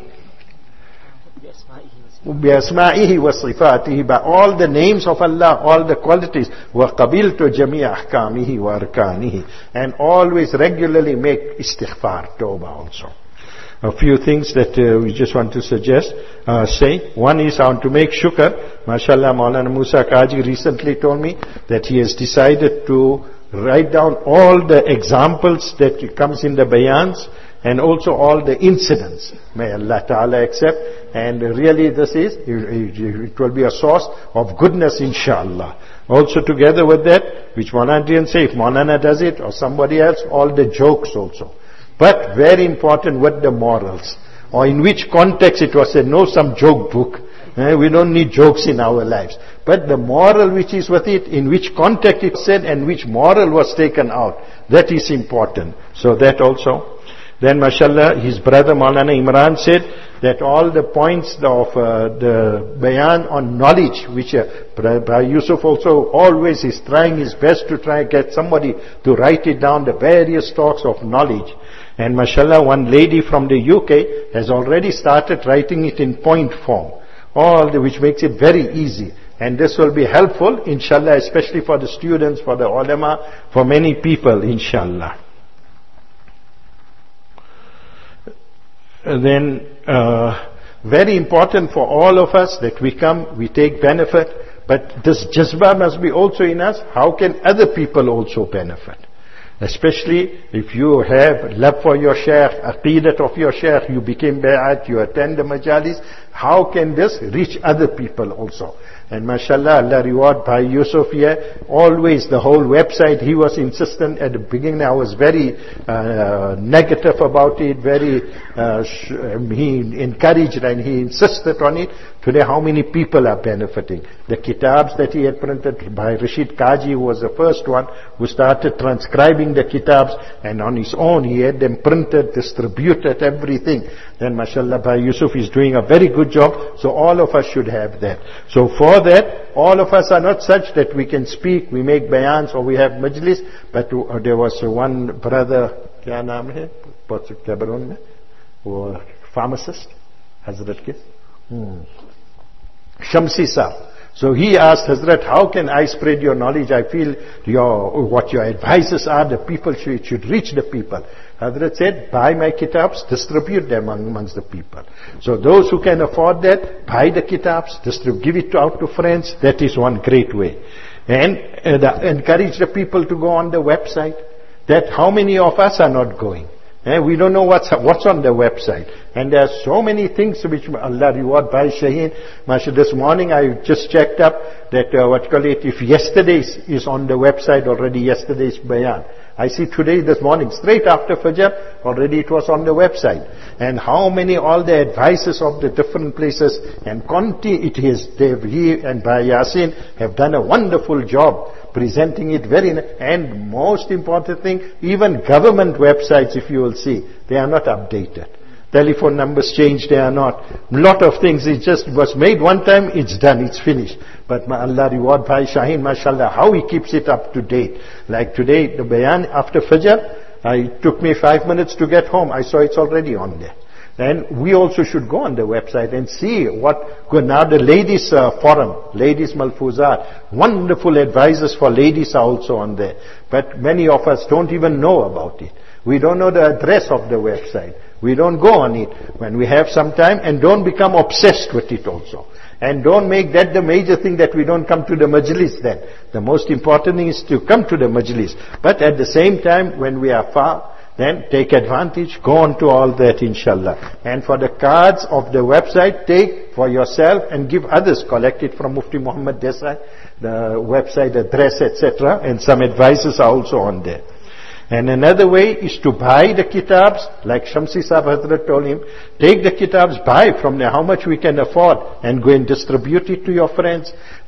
بأسمائه وصفاته, by all the names of Allah, all the qualities. وَقَبِلْتُ جَمِيعَ أَحْكَامِهِ وَأَرْكَانِهِ. And always regularly make istighfar, tawbah also. A few things that we just want to suggest, say. One is I want to make shukr. MashaAllah, Maulana Musa Kaji recently told me that he has decided to write down all the examples that comes in the bayans and also all the incidents. May Allah Ta'ala accept. And really it will be a source of goodness, inshallah. Also together with that, which Maulana didn't say, if Maulana does it or somebody else, all the jokes also. But very important, what the morals. Or in which context it was said, no some joke book. We don't need jokes in our lives. But the moral which is with it, in which context it said and which moral was taken out, that is important. So that also. Then mashallah, his brother Maulana Imran said that all the points of the bayan on knowledge, which Bhai Yusuf also always is trying his best to try and get somebody to write it down, the various talks of knowledge. And mashallah, one lady from the UK has already started writing it in point form, which makes it very easy. And this will be helpful, inshallah, especially for the students, for the ulama, for many people, inshallah. Then, very important for all of us that we come, we take benefit, but this jazba must be also in us. How can other people also benefit? Especially if you have love for your shaykh, aqidat of your shaykh, you became bay'at, you attend the majalis, how can this reach other people also? And mashallah, Allah reward Bhai Yusuf here. Always the whole website, he was insistent at the beginning. I was very negative about it, he encouraged and he insisted on it. Today how many people are benefiting? The kitabs that he had printed by Rashid Kaji, who was the first one who started transcribing the kitabs, and on his own he had them printed, distributed, everything. Then mashallah, Bhai Yusuf is doing a very good job. So all of us should have that. So for that, all of us are not such that we can speak, we make bayans or we have majlis, but there was one brother, kya naam hai? Cameroon mein? Wo pharmacist, Hazrat ke? Shamsi Sahab. So he asked Hazrat, how can I spread your knowledge? I feel what your advices are, the people should reach the people. Hazrat said, buy my kitabs, distribute them amongst the people. So those who can afford that, buy the kitabs, give it out to friends. That is one great way. And encourage the people to go on the website. That how many of us are not going? We don't know what's on the website. And there are so many things which Allah reward Bhai Shaheen. Mashallah, this morning I just checked up that, if yesterday's is on the website already, yesterday's bayan. I see today, this morning, straight after Fajr, already it was on the website. And how many, all the advices of the different places, and it is, he and Bhai Yasin have done a wonderful job presenting it and most important thing, even government websites, if you will see, they are not updated. Telephone numbers changed, they are not. Lot of things, it just was made one time, it's done, it's finished. But Allah reward Bhai Shaheen, mashallah, how he keeps it up to date. Like today, the bayan after Fajr, it took me 5 minutes to get home. I saw it's already on there. And we also should go on the website and see now the ladies forum, ladies malfuzat, wonderful advices for ladies are also on there. But many of us don't even know about it. We don't know the address of the website. We don't go on it when we have some time, and don't become obsessed with it also. And don't make that the major thing that we don't come to the majlis then. The most important thing is to come to the majlis. But at the same time, when we are far, then take advantage, go on to all that, inshallah. And for the cards of the website, take for yourself and give others. Collect it from Mufti Muhammad Desai, the website address, etc. And some advices are also on there. And another way is to buy the kitabs, like Shamsi Sahib Hazrat told him, take the kitabs, buy from there how much we can afford, and go and distribute it to your friends.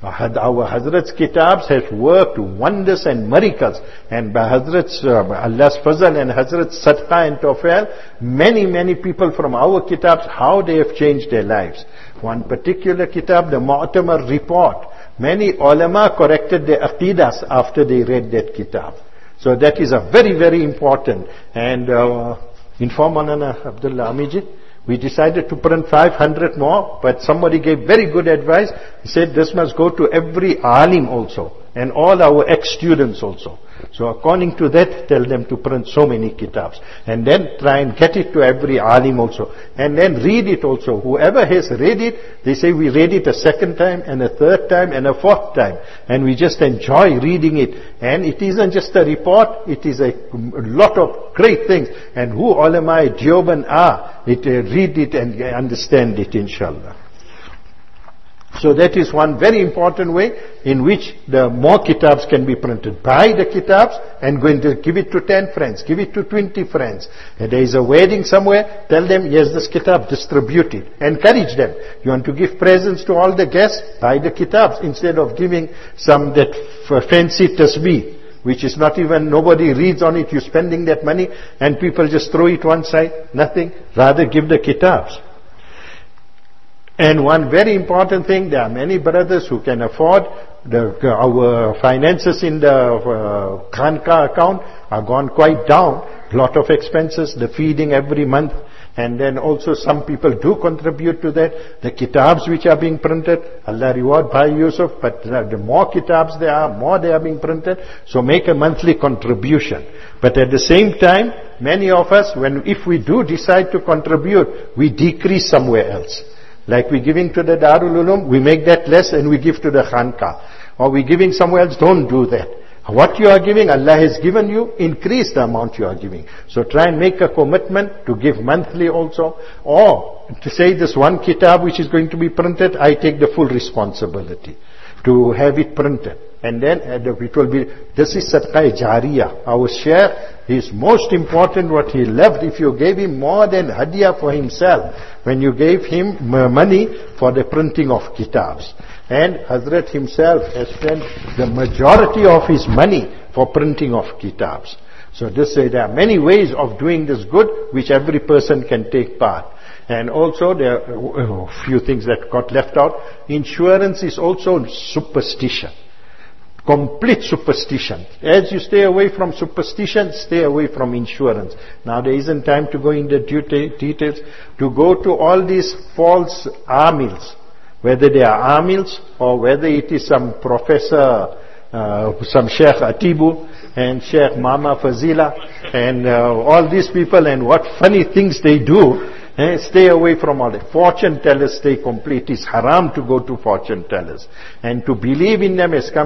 Our Hazrat's kitabs has worked wonders and miracles, and by Hazrat's Allah's fazal and Hazrat's sadqa and tawfiq, many people from our kitabs, how they have changed their lives. One particular kitab, the Mu'tamar report, many ulama corrected their aqidas after they read that kitab. So that is a very important. And inform Maulana Abdullah Amiji, we decided to print 500 more, but somebody gave very good advice. He said this must go to every alim also, and all our ex-students also. So according to that, tell them to print so many kitabs. And then try and get it to every alim also. And then read it also. Whoever has read it, they say we read it a second time and a third time and a fourth time. And we just enjoy reading it. And it isn't just a report, it is a lot of great things. And who ulama Deoband are, read it and understand it, inshallah. So that is one very important way in which the more kitabs can be printed. Buy the kitabs and go and give it to 10 friends, give it to 20 friends. And there is a wedding somewhere, tell them, yes, this kitab, distribute it. Encourage them. You want to give presents to all the guests, buy the kitabs instead of giving some that fancy tasbih, which is not even, nobody reads on it, you're spending that money and people just throw it one side, nothing. Rather give the kitabs. And one very important thing, there are many brothers who can afford, our finances in the Khanka account are gone quite down. Lot of expenses, the feeding every month. And then also some people do contribute to that. The kitabs which are being printed, Allah reward Bhai Yusuf, but the more kitabs there are, more they are being printed. So make a monthly contribution. But at the same time, many of us, if we do decide to contribute, we decrease somewhere else. Like we're giving to the Darul Ulum, we make that less and we give to the Khanka. Or we're giving somewhere else, don't do that. What you are giving, Allah has given you, increase the amount you are giving. So try and make a commitment to give monthly also. Or to say this one kitab which is going to be printed, I take the full responsibility to have it printed. And then it will be, this is Sadaqah Jariyah. Our share is most important what he left. If you gave him more than hadiyah for himself, when you gave him money for the printing of kitabs. And Hazrat himself has spent the majority of his money for printing of kitabs. So there are many ways of doing this good which every person can take part. And also there are a few things that got left out. Insurance is also superstition. Complete superstition. As you stay away from superstition, stay away from insurance. Now there isn't time to go into details. To go to all these false amils, whether they are amils or whether it is some professor, some Sheikh Atibu and Sheikh Mama Fazila and all these people, and what funny things they do. Stay away from all that. Fortune tellers, stay complete. It is haram to go to fortune tellers. And to believe in them is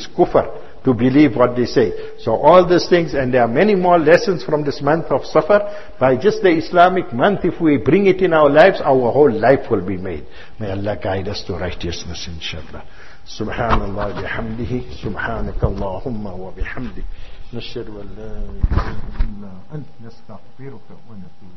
kufr, to believe what they say. So all these things, and there are many more lessons from this month of Safar. By just the Islamic month, if we bring it in our lives, our whole life will be made. May Allah guide us to righteousness, inshallah. Subhanallah bihamdihi, subhanakallahumma wa bihamdik. Nashhadu an la ilaha illa ant, nastaghfiruka wa natubu.